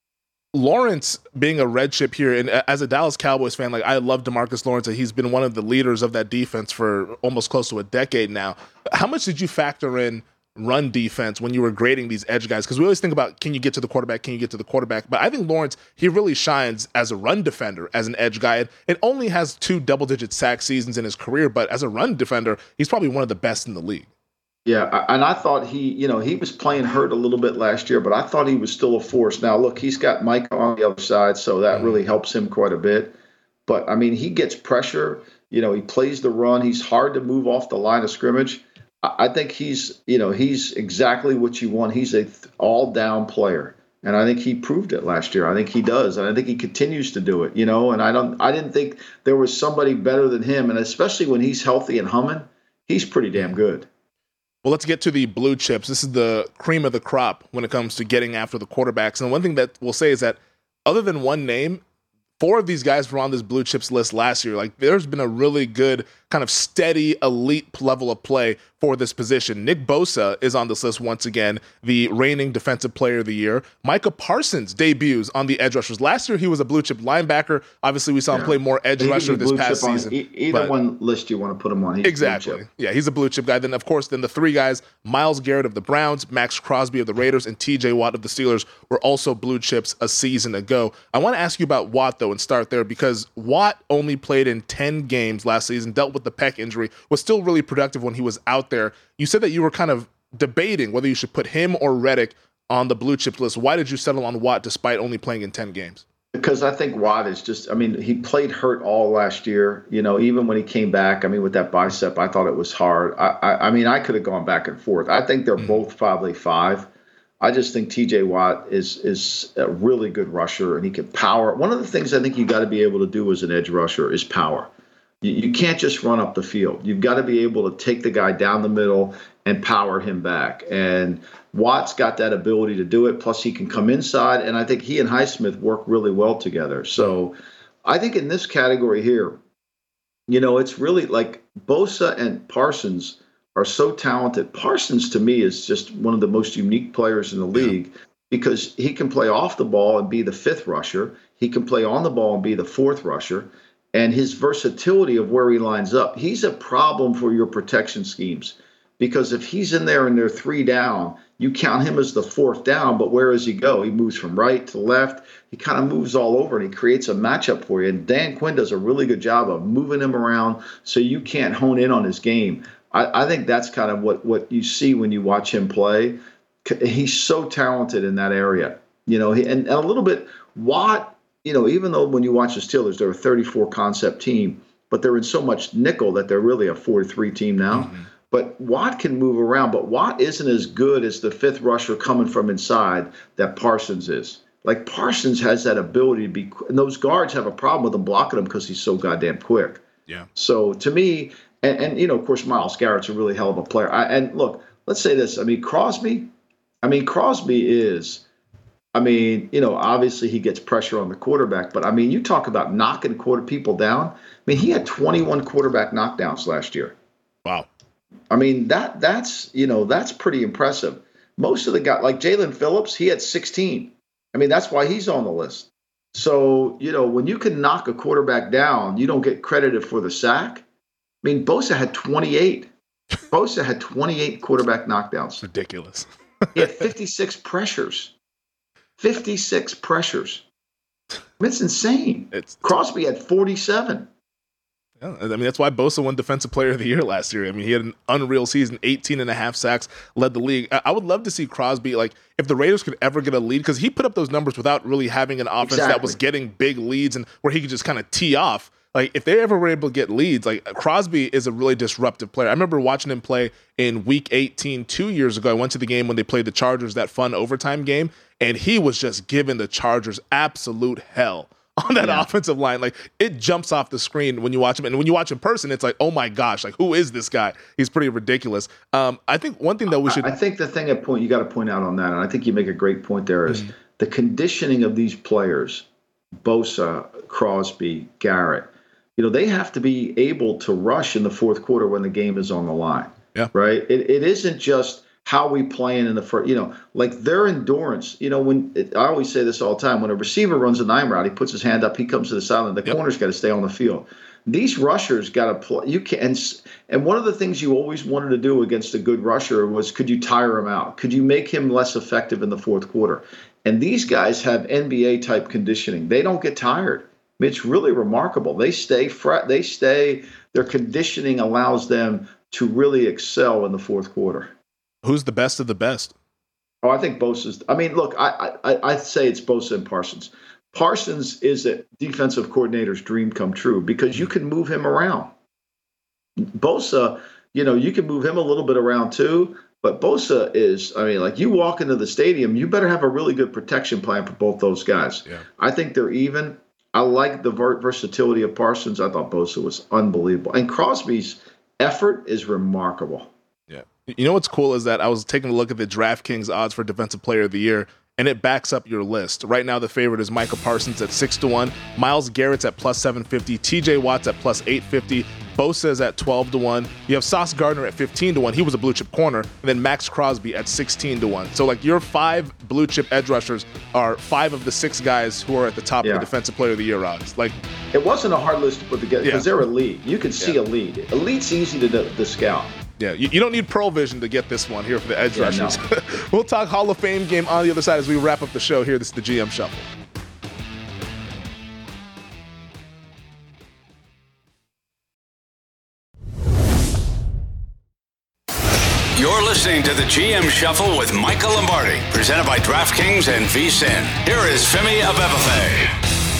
Lawrence being a red chip here, and as a Dallas Cowboys fan, like I love DeMarcus Lawrence. He's been one of the leaders of that defense for almost close to a decade now. How much did you factor in run defense when you were grading these edge guys? Because we always think about, can you get to the quarterback? Can you get to the quarterback? But I think Lawrence, he really shines as a run defender, as an edge guy. It only has two double-digit sack seasons in his career, but as a run defender, he's probably one of the best in the league. Yeah, and I thought he, you know, he was playing hurt a little bit last year, but I thought he was still a force. Now, look, he's got Mike on the other side, so that really helps him quite a bit. But, I mean, he gets pressure. You know, he plays the run. He's hard to move off the line of scrimmage. I think he's, you know, he's exactly what you want. He's a all-down player, and I think he proved it last year. I think he does, and I think he continues to do it, you know. And I don't, I didn't think there was somebody better than him, and especially when he's healthy and humming, he's pretty damn good. Well, let's get to the blue chips. This is the cream of the crop when it comes to getting after the quarterbacks. And one thing that we'll say is that other than one name, four of these guys were on this blue chips list last year. Like, there's been a really good kind of steady elite level of play for this position. Nick Bosa is on this list once again, the reigning defensive player of the year. Micah Parsons debuts on the edge rushers. Last year, he was a blue chip linebacker. Obviously, we saw him yeah. play more edge rusher this past season. On, either one list you want to put him on. He's exactly. Yeah, he's a blue chip guy. Then, of course, then the three guys, Myles Garrett of the Browns, Max Crosby of the Raiders, and T J Watt of the Steelers were also blue chips a season ago. I want to ask you about Watt, though, and start there because Watt only played in ten games last season, dealt with the pec injury, was still really productive when he was out there. You said that you were kind of debating whether you should put him or Reddick on the blue chip list. Why did you settle on Watt despite only playing in ten games? Because I think Watt is just, I mean, he played hurt all last year. You know, even when he came back, I mean, with that bicep, I thought it was hard. I, I, I mean, I could have gone back and forth. I think they're mm-hmm. both probably five. I just think T J Watt is is a really good rusher, and he can power. One of the things I think you got to be able to do as an edge rusher is power. You, you can't just run up the field. You've got to be able to take the guy down the middle and power him back. And Watt's got that ability to do it. Plus, he can come inside, and I think he and Highsmith work really well together. So I think in this category here, you know, it's really like Bosa and Parsons are so talented. Parsons, to me, is just one of the most unique players in the league yeah. because he can play off the ball and be the fifth rusher. He can play on the ball and be the fourth rusher. And his versatility of where he lines up, he's a problem for your protection schemes. Because if he's in there and they're three down, you count him as the fourth down, but where does he go? He moves from right to left. He kind of moves all over, and he creates a matchup for you. And Dan Quinn does a really good job of moving him around so you can't hone in on his game. I, I think that's kind of what, what you see when you watch him play. He's so talented in that area. You know, he, and, and a little bit, Watt, you know, even though when you watch the Steelers, they're a thirty-four concept team, but they're in so much nickel that they're really a four three team now. Mm-hmm. But Watt can move around, but Watt isn't as good as the fifth rusher coming from inside that Parsons is. Like Parsons has that ability to be, and those guards have a problem with him blocking him because he's so goddamn quick. Yeah. So to me, and, and you know, of course, Myles Garrett's a really hell of a player. I, and look, let's say this. I mean, Crosby, I mean, Crosby is, I mean, you know, obviously he gets pressure on the quarterback, but I mean, you talk about knocking quarter people down. I mean, he had twenty-one quarterback knockdowns last year. Wow. I mean, that that's, you know, that's pretty impressive. Most of the guys, like Jalen Phillips, he had sixteen. I mean, that's why he's on the list. So, you know, when you can knock a quarterback down, you don't get credited for the sack. I mean, Bosa had twenty-eight. Bosa had twenty-eight quarterback knockdowns. Ridiculous. He had fifty-six pressures. fifty-six pressures. I mean, it's insane. It's, Crosby had forty-seven. Yeah, I mean, that's why Bosa won Defensive Player of the Year last year. I mean, he had an unreal season, eighteen and a half sacks, led the league. I would love to see Crosby, like, if the Raiders could ever get a lead, because he put up those numbers without really having an offense exactly. that was getting big leads and where he could just kind of tee off. Like, if they ever were able to get leads, like, Crosby is a really disruptive player. I remember watching him play in week eighteen two years ago. I went to the game when they played the Chargers, that fun overtime game, and he was just giving the Chargers absolute hell on that yeah. offensive line. Like, it jumps off the screen when you watch him. And when you watch him in person, it's like, oh my gosh, like, who is this guy? He's pretty ridiculous. Um, I think one thing that we should... I think the thing at point you got to point out on that, and I think you make a great point there, is mm-hmm. the conditioning of these players, Bosa, Crosby, Garrett, you know, they have to be able to rush in the fourth quarter when the game is on the line. Yeah. Right? It, it isn't just how we playing in the first, you know, like their endurance, you know, when it, I always say this all the time, when a receiver runs a nine route, he puts his hand up, he comes to the sideline, the yep. corner's got to stay on the field. These rushers got to play. You can, and, and one of the things you always wanted to do against a good rusher was, could you tire him out? Could you make him less effective in the fourth quarter? And these guys have N B A type conditioning. They don't get tired. I mean, it's really remarkable. They stay fret. They stay. Their conditioning allows them to really excel in the fourth quarter. Who's the best of the best? Oh, I think Bosa's. I mean, look, I I I'd say it's Bosa and Parsons. Parsons is a defensive coordinator's dream come true because you can move him around. Bosa, you know, you can move him a little bit around too, but Bosa is, I mean, like you walk into the stadium, you better have a really good protection plan for both those guys. Yeah. I think they're even. I like the versatility of Parsons. I thought Bosa was unbelievable. And Crosby's effort is remarkable. Yeah. You know what's cool is that I was taking a look at the DraftKings odds for Defensive Player of the Year, and it backs up your list. Right now, the favorite is Micah Parsons at six to one, Myles Garrett's at plus seven fifty, T J Watt's at plus eight fifty, Bosa's at twelve to one. You have Sauce Gardner at fifteen to one. He was a blue chip corner. And then Max Crosby at sixteen to one. So, like, your five blue chip edge rushers are five of the six guys who are at the top yeah. of the Defensive Player of the Year odds. Like, it wasn't a hard list to put together because yeah. they're elite. You can see yeah. elite. Elite's easy to, to scout. Yeah, you, you don't need Pearl Vision to get this one here for the edge yeah, rushers. No. We'll talk Hall of Fame game on the other side as we wrap up the show here. This is the G M Shuffle. You're listening to the G M Shuffle with Michael Lombardi, presented by DraftKings and V S I N. Here is Femi Abebefe.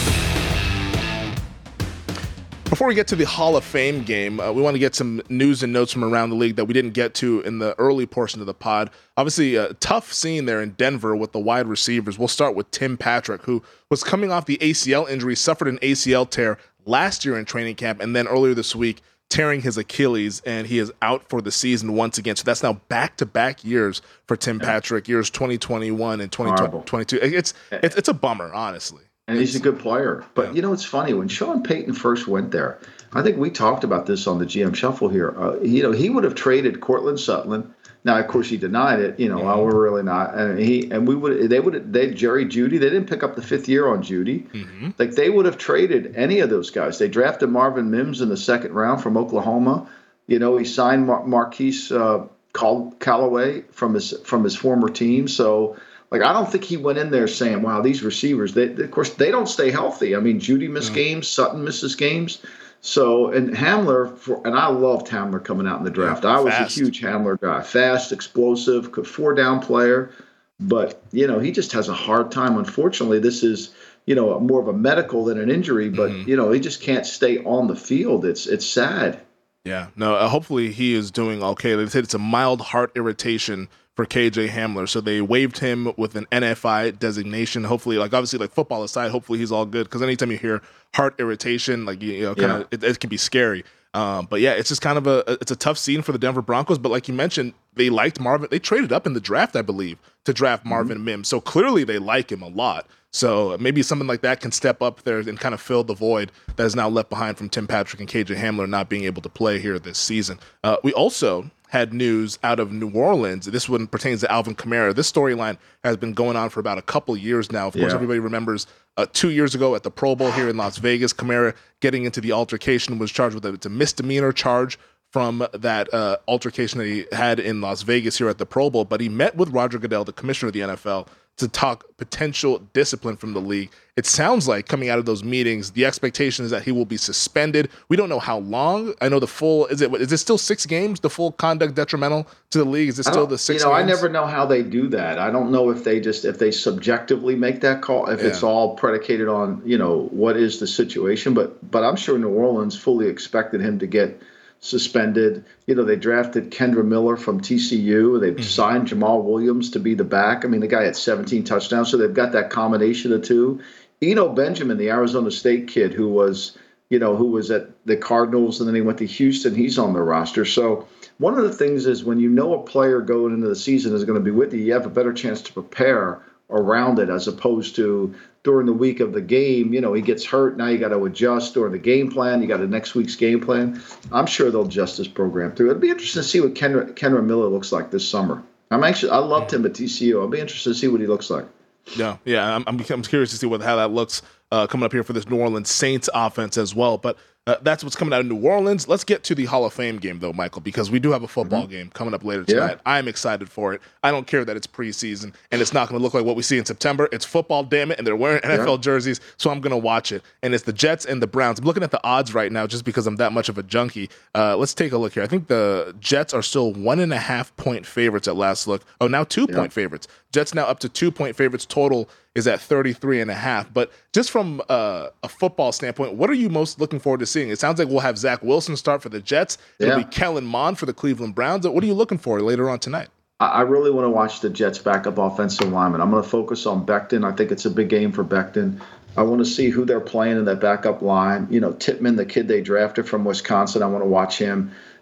Before we get to the Hall of Fame game, uh, we want to get some news and notes from around the league that we didn't get to in the early portion of the pod. Obviously, a tough scene there in Denver with the wide receivers. We'll start with Tim Patrick, who was coming off the A C L injury, suffered an A C L tear last year in training camp, and then earlier this week, tearing his Achilles, and he is out for the season once again. So that's now back-to-back years for Tim yeah. Patrick, years twenty twenty-one and twenty twenty-two. It's, it's, it's a bummer, honestly. And he's a good player. But, yeah. you know, it's funny. When Sean Payton first went there, I think we talked about this on the G M Shuffle here. Uh, you know, he would have traded Cortland Sutton. Now, of course, he denied it. You know, mm-hmm. well, we're really not. And he and we would. They would. They Jerry Jeudy. They didn't pick up the fifth year on Jeudy. Mm-hmm. Like they would have traded any of those guys. They drafted Marvin Mims in the second round from Oklahoma. You know, he signed Mar- Marquise uh, Callaway from his from his former team. So. Like, I don't think he went in there saying, wow, these receivers, they, of course, they don't stay healthy. I mean, Jeudy missed yeah. games, Sutton misses games. So, and Hamler, for, and I loved Hamler coming out in the draft. Yeah, I was fast. a huge Hamler guy. Fast, explosive, could four-down player. But, you know, he just has a hard time. Unfortunately, this is, you know, more of a medical than an injury. But, mm-hmm. you know, he just can't stay on the field. It's it's sad. Yeah. No, uh, hopefully he is doing okay. They said it's a mild heart irritation for K J Hamler. So they waived him with an N F I designation. Hopefully, like obviously, like football aside, hopefully he's all good. Because anytime you hear heart irritation, like, you know, kind of, yeah. it, it can be scary. Um, but yeah, it's just kind of a, it's a tough scene for the Denver Broncos. But like you mentioned, they liked Marvin. They traded up in the draft, I believe, to draft Marvin mm-hmm. Mims. So clearly they like him a lot. So maybe something like that can step up there and kind of fill the void that is now left behind from Tim Patrick and K J Hamler not being able to play here this season. Uh, we also had news out of New Orleans. This one pertains to Alvin Kamara. This storyline has been going on for about a couple years now. Of yeah. course, everybody remembers uh, two years ago at the Pro Bowl here in Las Vegas, Kamara getting into the altercation, was charged with a, it's a misdemeanor charge from that uh, altercation that he had in Las Vegas here at the Pro Bowl. But he met with Roger Goodell, the commissioner of the N F L, to talk potential discipline from the league. It sounds like coming out of those meetings, the expectation is that he will be suspended. We don't know how long. I know the full, is it, is it still six games, the full conduct detrimental to the league? Is it still the six You know, games? I never know how they do that. I don't know if they just, if they subjectively make that call, if yeah. it's all predicated on, you know, what is the situation. But, but I'm sure New Orleans fully expected him to get suspended. You know, they drafted Kendra Miller from T C U. They've mm-hmm. signed Jamal Williams to be the back. I mean, the guy had seventeen touchdowns, so they've got that combination of two. Eno Benjamin, the Arizona State kid who was, you know, who was at the Cardinals and then he went to Houston, he's on the roster. So one of the things is when you know a player going into the season is going to be with you, you have a better chance to prepare around it as opposed to during the week of the game. You know, he gets hurt. Now you got to adjust during the game plan. You got a next week's game plan. I'm sure they'll adjust this program through. It'll be interesting to see what Kendra, Kendra Miller looks like this summer. I'm actually, I loved him at T C U. I'll be interested to see what he looks like. Yeah, yeah. I'm, I'm, I'm curious to see what how that looks uh, coming up here for this New Orleans Saints offense as well. But uh, that's what's coming out of New Orleans. Let's get to the Hall of Fame game, though, Michael, because we do have a football mm-hmm. game coming up later tonight. Yeah. I'm excited for it. I don't care that it's preseason and it's not going to look like what we see in September. It's football, damn it, and they're wearing N F L yeah. jerseys, so I'm going to watch it. And it's the Jets and the Browns. I'm looking at the odds right now just because I'm that much of a junkie. Uh, let's take a look here. I think the Jets are still one and a half point favorites at last look. Oh, now two yeah. point favorites. Jets now up to two point favorites. Total is at thirty-three and a half. But just from uh, a football standpoint, what are you most looking forward to seeing? It sounds like we'll have Zach Wilson start for the Jets. It'll yeah. be Kellen Mond for the Cleveland Browns. What are you looking for later on tonight? I really want to watch the Jets backup offensive lineman. I'm going to focus on Becton. I think it's a big game for Becton. I want to see who they're playing in that backup line. You know, Tippmann, the kid they drafted from Wisconsin, I want to watch him.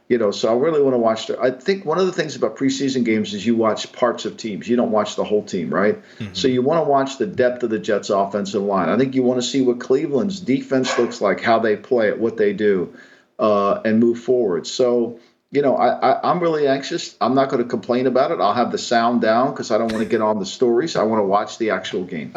You know, so I really want to watch. The, I think one of the things about preseason games is you watch parts of teams. You don't watch the whole team, right? Mm-hmm. So you want to watch the depth of the Jets' offensive line. I think you want to see what Cleveland's defense looks like, how they play it, what they do, uh, and move forward. So, you know, I, I, I'm really anxious. I'm not going to complain about it. I'll have the sound down because I don't want to get on the stories. I want to watch the actual game.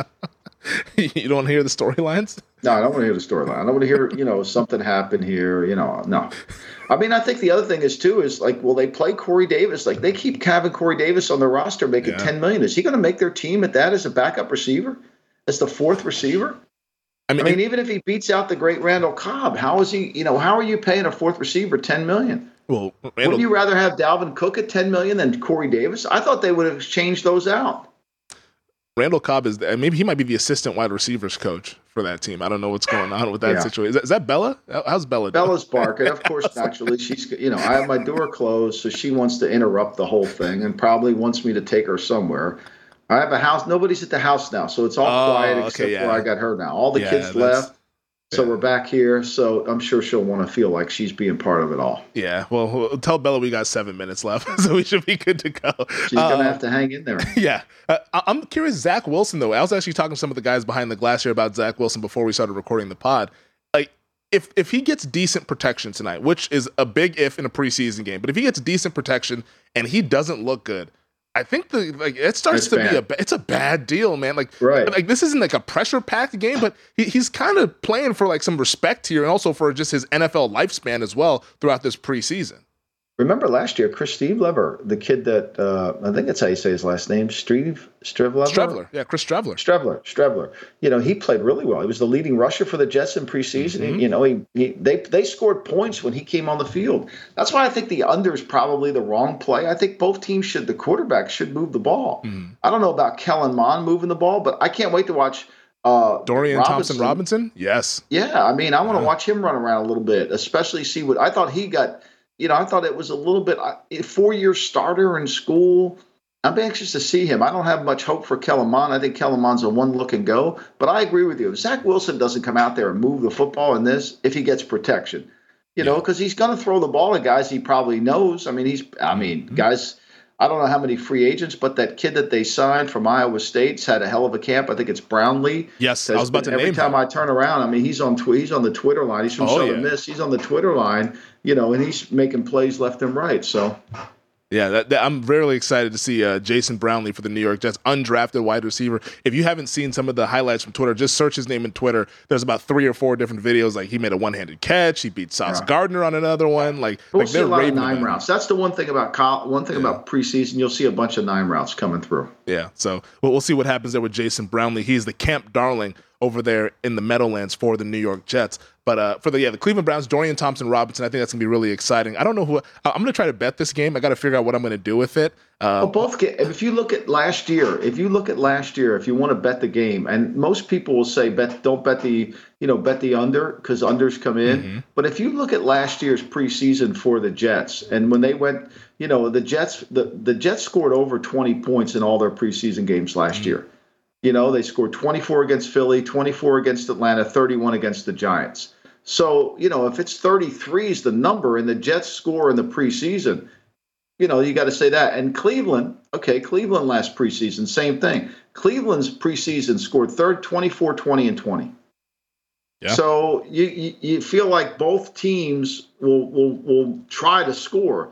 You don't want to hear the storylines? No, I don't want to hear the storyline. I don't want to hear, you know, something happened here. You know, no. I mean, I think the other thing is, too, is like, will they play Corey Davis? Like, they keep having Corey Davis on their roster making yeah. ten million dollars. Is he going to make their team at that as a backup receiver? As the fourth receiver? I mean, I mean it, even if he beats out the great Randall Cobb, how is he, you know, how are you paying a fourth receiver ten million dollars? Well, Randall, wouldn't you rather have Dalvin Cook at ten million dollars than Corey Davis? I thought they would have changed those out. Randall Cobb is maybe he might be the assistant wide receivers coach for that team. I don't know what's going on with that yeah. situation. Is that, is that Bella? How's Bella doing? Bella's barking. Of course, naturally, she's, you know, I have my door closed, so she wants to interrupt the whole thing and probably wants me to take her somewhere. I have a house. Nobody's at the house now, so it's all oh, quiet except okay, yeah. where I got her now. All the yeah, kids left. So yeah. we're back here, so I'm sure she'll want to feel like she's being part of it all. Yeah, well, we'll tell Bella we got seven minutes left, so we should be good to go. She's uh, going to have to hang in there. Yeah. Uh, I'm curious, Zach Wilson, though. I was actually talking to some of the guys behind the glass here about Zach Wilson before we started recording the pod. Like, if if he gets decent protection tonight, which is a big if in a preseason game, but if he gets decent protection and he doesn't look good, I think the like it starts it's to bad. be a it's a bad deal, man. Like, right. like this isn't like a pressure packed game, but he, he's kind of playing for like some respect here, and also for just his N F L lifespan as well throughout this preseason. Remember last year, Chris Streveler, the kid that uh, I think that's how you say his last name, Streve Streveler. Streveler, yeah, Chris Streveler. Streveler, Streveler. You know, he played really well. He was the leading rusher for the Jets in preseason. Mm-hmm. You know, he, he they they scored points when he came on the field. That's why I think the under is probably the wrong play. I think both teams should. The quarterback should move the ball. Mm-hmm. I don't know about Kellen Mond moving the ball, but I can't wait to watch. Uh, Dorian Thompson Robinson, yes, yeah. I mean, I want to yeah. watch him run around a little bit, especially see what I thought he got. You know, I thought it was a little bit a four-year starter in school. I'm anxious to see him. I don't have much hope for Kellen Mond. I think Kellen Mond's a one look and go. But I agree with you. If Zach Wilson doesn't come out there and move the football in this, if he gets protection, you know, because he's going to throw the ball to guys he probably knows. I mean, he's, I mean, mm-hmm. guys, I don't know how many free agents, but that kid that they signed from Iowa State's had a hell of a camp. I think it's Brownlee. Yes, I was about to every name time him. I turn around, I mean, he's on tw- he's on the Twitter line. He's from oh, Southern yeah. Miss. He's on the Twitter line, you know, and he's making plays left and right. So, yeah, that, that, I'm really excited to see uh, Jason Brownlee for the New York Jets, undrafted wide receiver. If you haven't seen some of the highlights from Twitter, just search his name in Twitter. There's about three or four different videos. Like he made a one-handed catch, he beat Sauce yeah. Gardner on another one. Like, we'll like see they're a lot of nine routes. That's the one thing about col- one thing yeah. about preseason. You'll see a bunch of nine routes coming through. Yeah, so we'll, we'll see what happens there with Jason Brownlee. He's the camp darling over there in the Meadowlands for the New York Jets. But uh, for the yeah the Cleveland Browns, Dorian Thompson Robinson, I think that's gonna be really exciting. I don't know who I'm gonna try to bet this game. I got to figure out what I'm gonna do with it. Uh, well, both get, if you look at last year, if you look at last year, if you want to bet the game, and most people will say bet don't bet the you know bet the under because unders come in. Mm-hmm. But if you look at last year's preseason for the Jets, and when they went, you know the Jets the the Jets scored over twenty points in all their preseason games last mm-hmm. year. You know, they scored twenty-four against Philly, twenty-four against Atlanta, thirty-one against the Giants. So, you know, if it's thirty-three is the number and the Jets score in the preseason, you know, you got to say that. And Cleveland, okay, Cleveland last preseason, same thing. Cleveland's preseason scored third, twenty-four, twenty, and twenty. Yeah. So you, you you feel like both teams will will will try to score.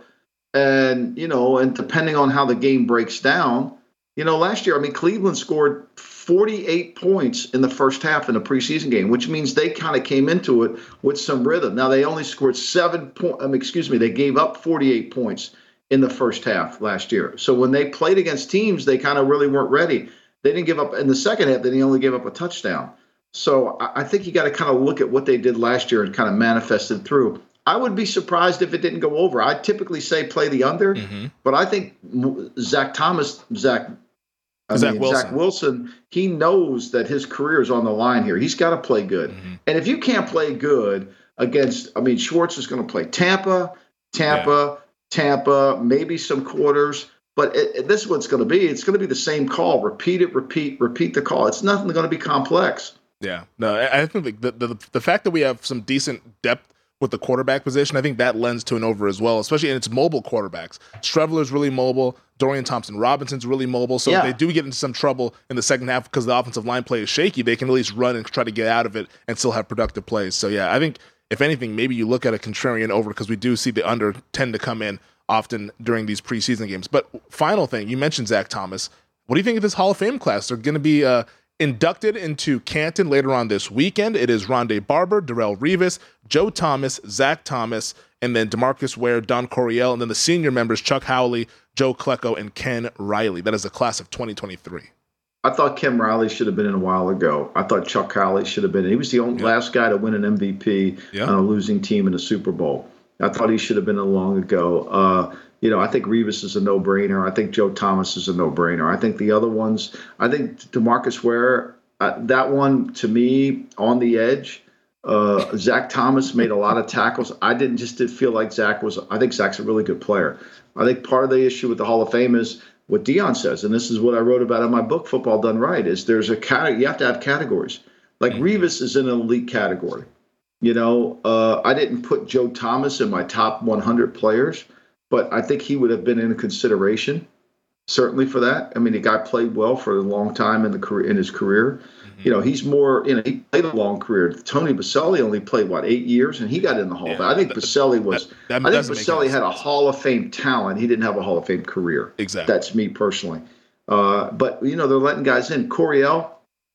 And, you know, and depending on how the game breaks down, you know, last year, I mean, Cleveland scored forty-eight points in the first half in a preseason game, which means they kind of came into it with some rhythm. Now, they only scored seven points. Um, excuse me, they gave up forty-eight points in the first half last year. So when they played against teams, they kind of really weren't ready. They didn't give up in the second half. They only gave up a touchdown. So I, I think you got to kind of look at what they did last year and kind of manifest it through. I would be surprised if it didn't go over. I typically say play the under, mm-hmm. but I think Zach Thomas, Zach. I Zach mean, Wilson. Zach Wilson, he knows that his career is on the line here. He's got to play good. Mm-hmm. And if you can't play good against, I mean, Schwartz is going to play Tampa, Tampa, yeah. Tampa, maybe some quarters. But it, it, this is what it's going to be. It's going to be the same call. Repeat it, repeat, repeat the call. It's nothing going to be complex. Yeah. No, I think the, the, the fact that we have some decent depth with the quarterback position. I think that lends to an over as well, especially in its mobile quarterbacks. Streveler's really mobile. Dorian Thompson-Robinson's really mobile. So yeah. if they do get into some trouble in the second half because the offensive line play is shaky, they can at least run and try to get out of it and still have productive plays. So yeah, I think if anything, maybe you look at a contrarian over because we do see the under tend to come in often during these preseason games. But final thing, you mentioned Zach Thomas. What do you think of this Hall of Fame class? They're going to be uh, inducted into Canton later on this weekend. It is Rondé Barber, Darrelle Revis, Joe Thomas, Zach Thomas, and then DeMarcus Ware, Don Coryell, and then the senior members, Chuck Howley, Joe Klecko, and Ken Riley. That is a class of twenty twenty-three. I thought Ken Riley should have been in a while ago. I thought Chuck Howley should have been in. He was the only, yep. last guy to win an M V P yep. on a losing team in a Super Bowl. I thought he should have been in long ago. Uh, you know, I think Revis is a no-brainer. I think Joe Thomas is a no-brainer. I think the other ones, I think DeMarcus Ware, uh, that one, to me, on the edge. Uh, Zach Thomas made a lot of tackles. I didn't just did feel like Zach was – I think Zach's a really good player. I think part of the issue with the Hall of Fame is what Deion says, and this is what I wrote about in my book, Football Done Right, is there's a cat- – you have to have categories. Like Revis is in an elite category. You know, uh, I didn't put Joe Thomas in my top one hundred players, but I think he would have been in consideration, certainly for that. I mean, the guy played well for a long time in the career, in his career. Mm-hmm. You know, he's more, you know, he played a long career. Tony Baselli only played, what, eight years, and he got in the Hall of Fame. I think Baselli was, that, that I think Baselli had a Hall of Fame talent. He didn't have a Hall of Fame career. Exactly. That's me personally. Uh, but, you know, they're letting guys in. Coryell,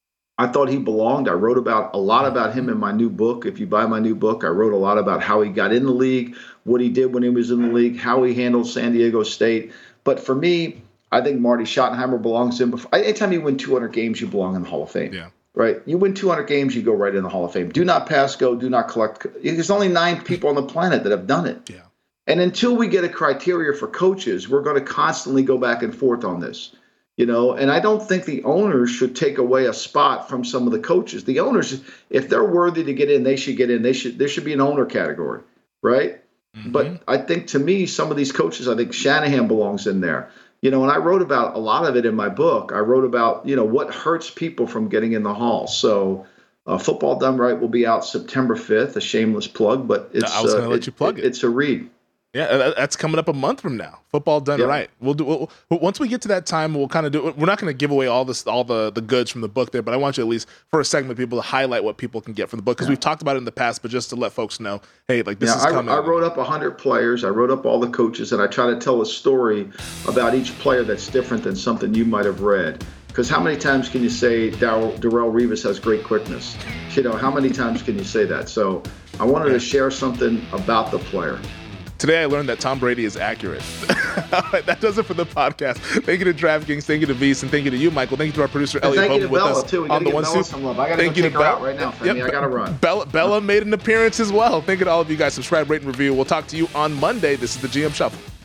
I thought he belonged. I wrote about a lot about him in my new book. If you buy my new book, I wrote a lot about how he got in the league, what he did when he was in the league, how he handled San Diego State. But for me, I think Marty Schottenheimer belongs in. Before. Anytime you win two hundred games, you belong in the Hall of Fame. Yeah. Right? You win two hundred games, you go right in the Hall of Fame. Do not pass go, do not collect. There's only nine people on the planet that have done it. Yeah. And until we get a criteria for coaches, we're going to constantly go back and forth on this. You know, and I don't think the owners should take away a spot from some of the coaches. The owners, if they're worthy to get in, they should get in. They should. There should be an owner category, right? Mm-hmm. But I think to me, some of these coaches, I think Shanahan belongs in there. You know, and I wrote about a lot of it in my book. I wrote about, you know, what hurts people from getting in the Hall. So uh, Football Done Right will be out September fifth, a shameless plug, but it's I was going to uh, let it, you plug it, it. It's a read. Yeah, that's coming up a month from now. Football Done Yep. Right. We'll do. We'll, once we get to that time, we'll kind of do. We're not going to give away all this, all the the goods from the book there, but I want you at least for a segment, people to highlight what people can get from the book because yeah. we've talked about it in the past, but just to let folks know, hey, like this yeah, is I, coming. I wrote up one hundred players. I wrote up all the coaches, and I try to tell a story about each player that's different than something you might have read. Because how many times can you say Darrelle Revis has great quickness? You know, how many times can you say that? So I wanted yeah. to share something about the player. Today I learned that Tom Brady is accurate. All right, that does it for the podcast. Thank you to DraftKings. Thank you to Vease. And thank you to you, Michael. Thank you to our producer, Elliot Bowman, with us too. We on the one Bella suit. some love. I got to go take her out right now, Femi. Yep, I got to run. Bella, Bella made an appearance as well. Thank you to all of you guys. Subscribe, rate, and review. We'll talk to you on Monday. This is the G M Shuffle.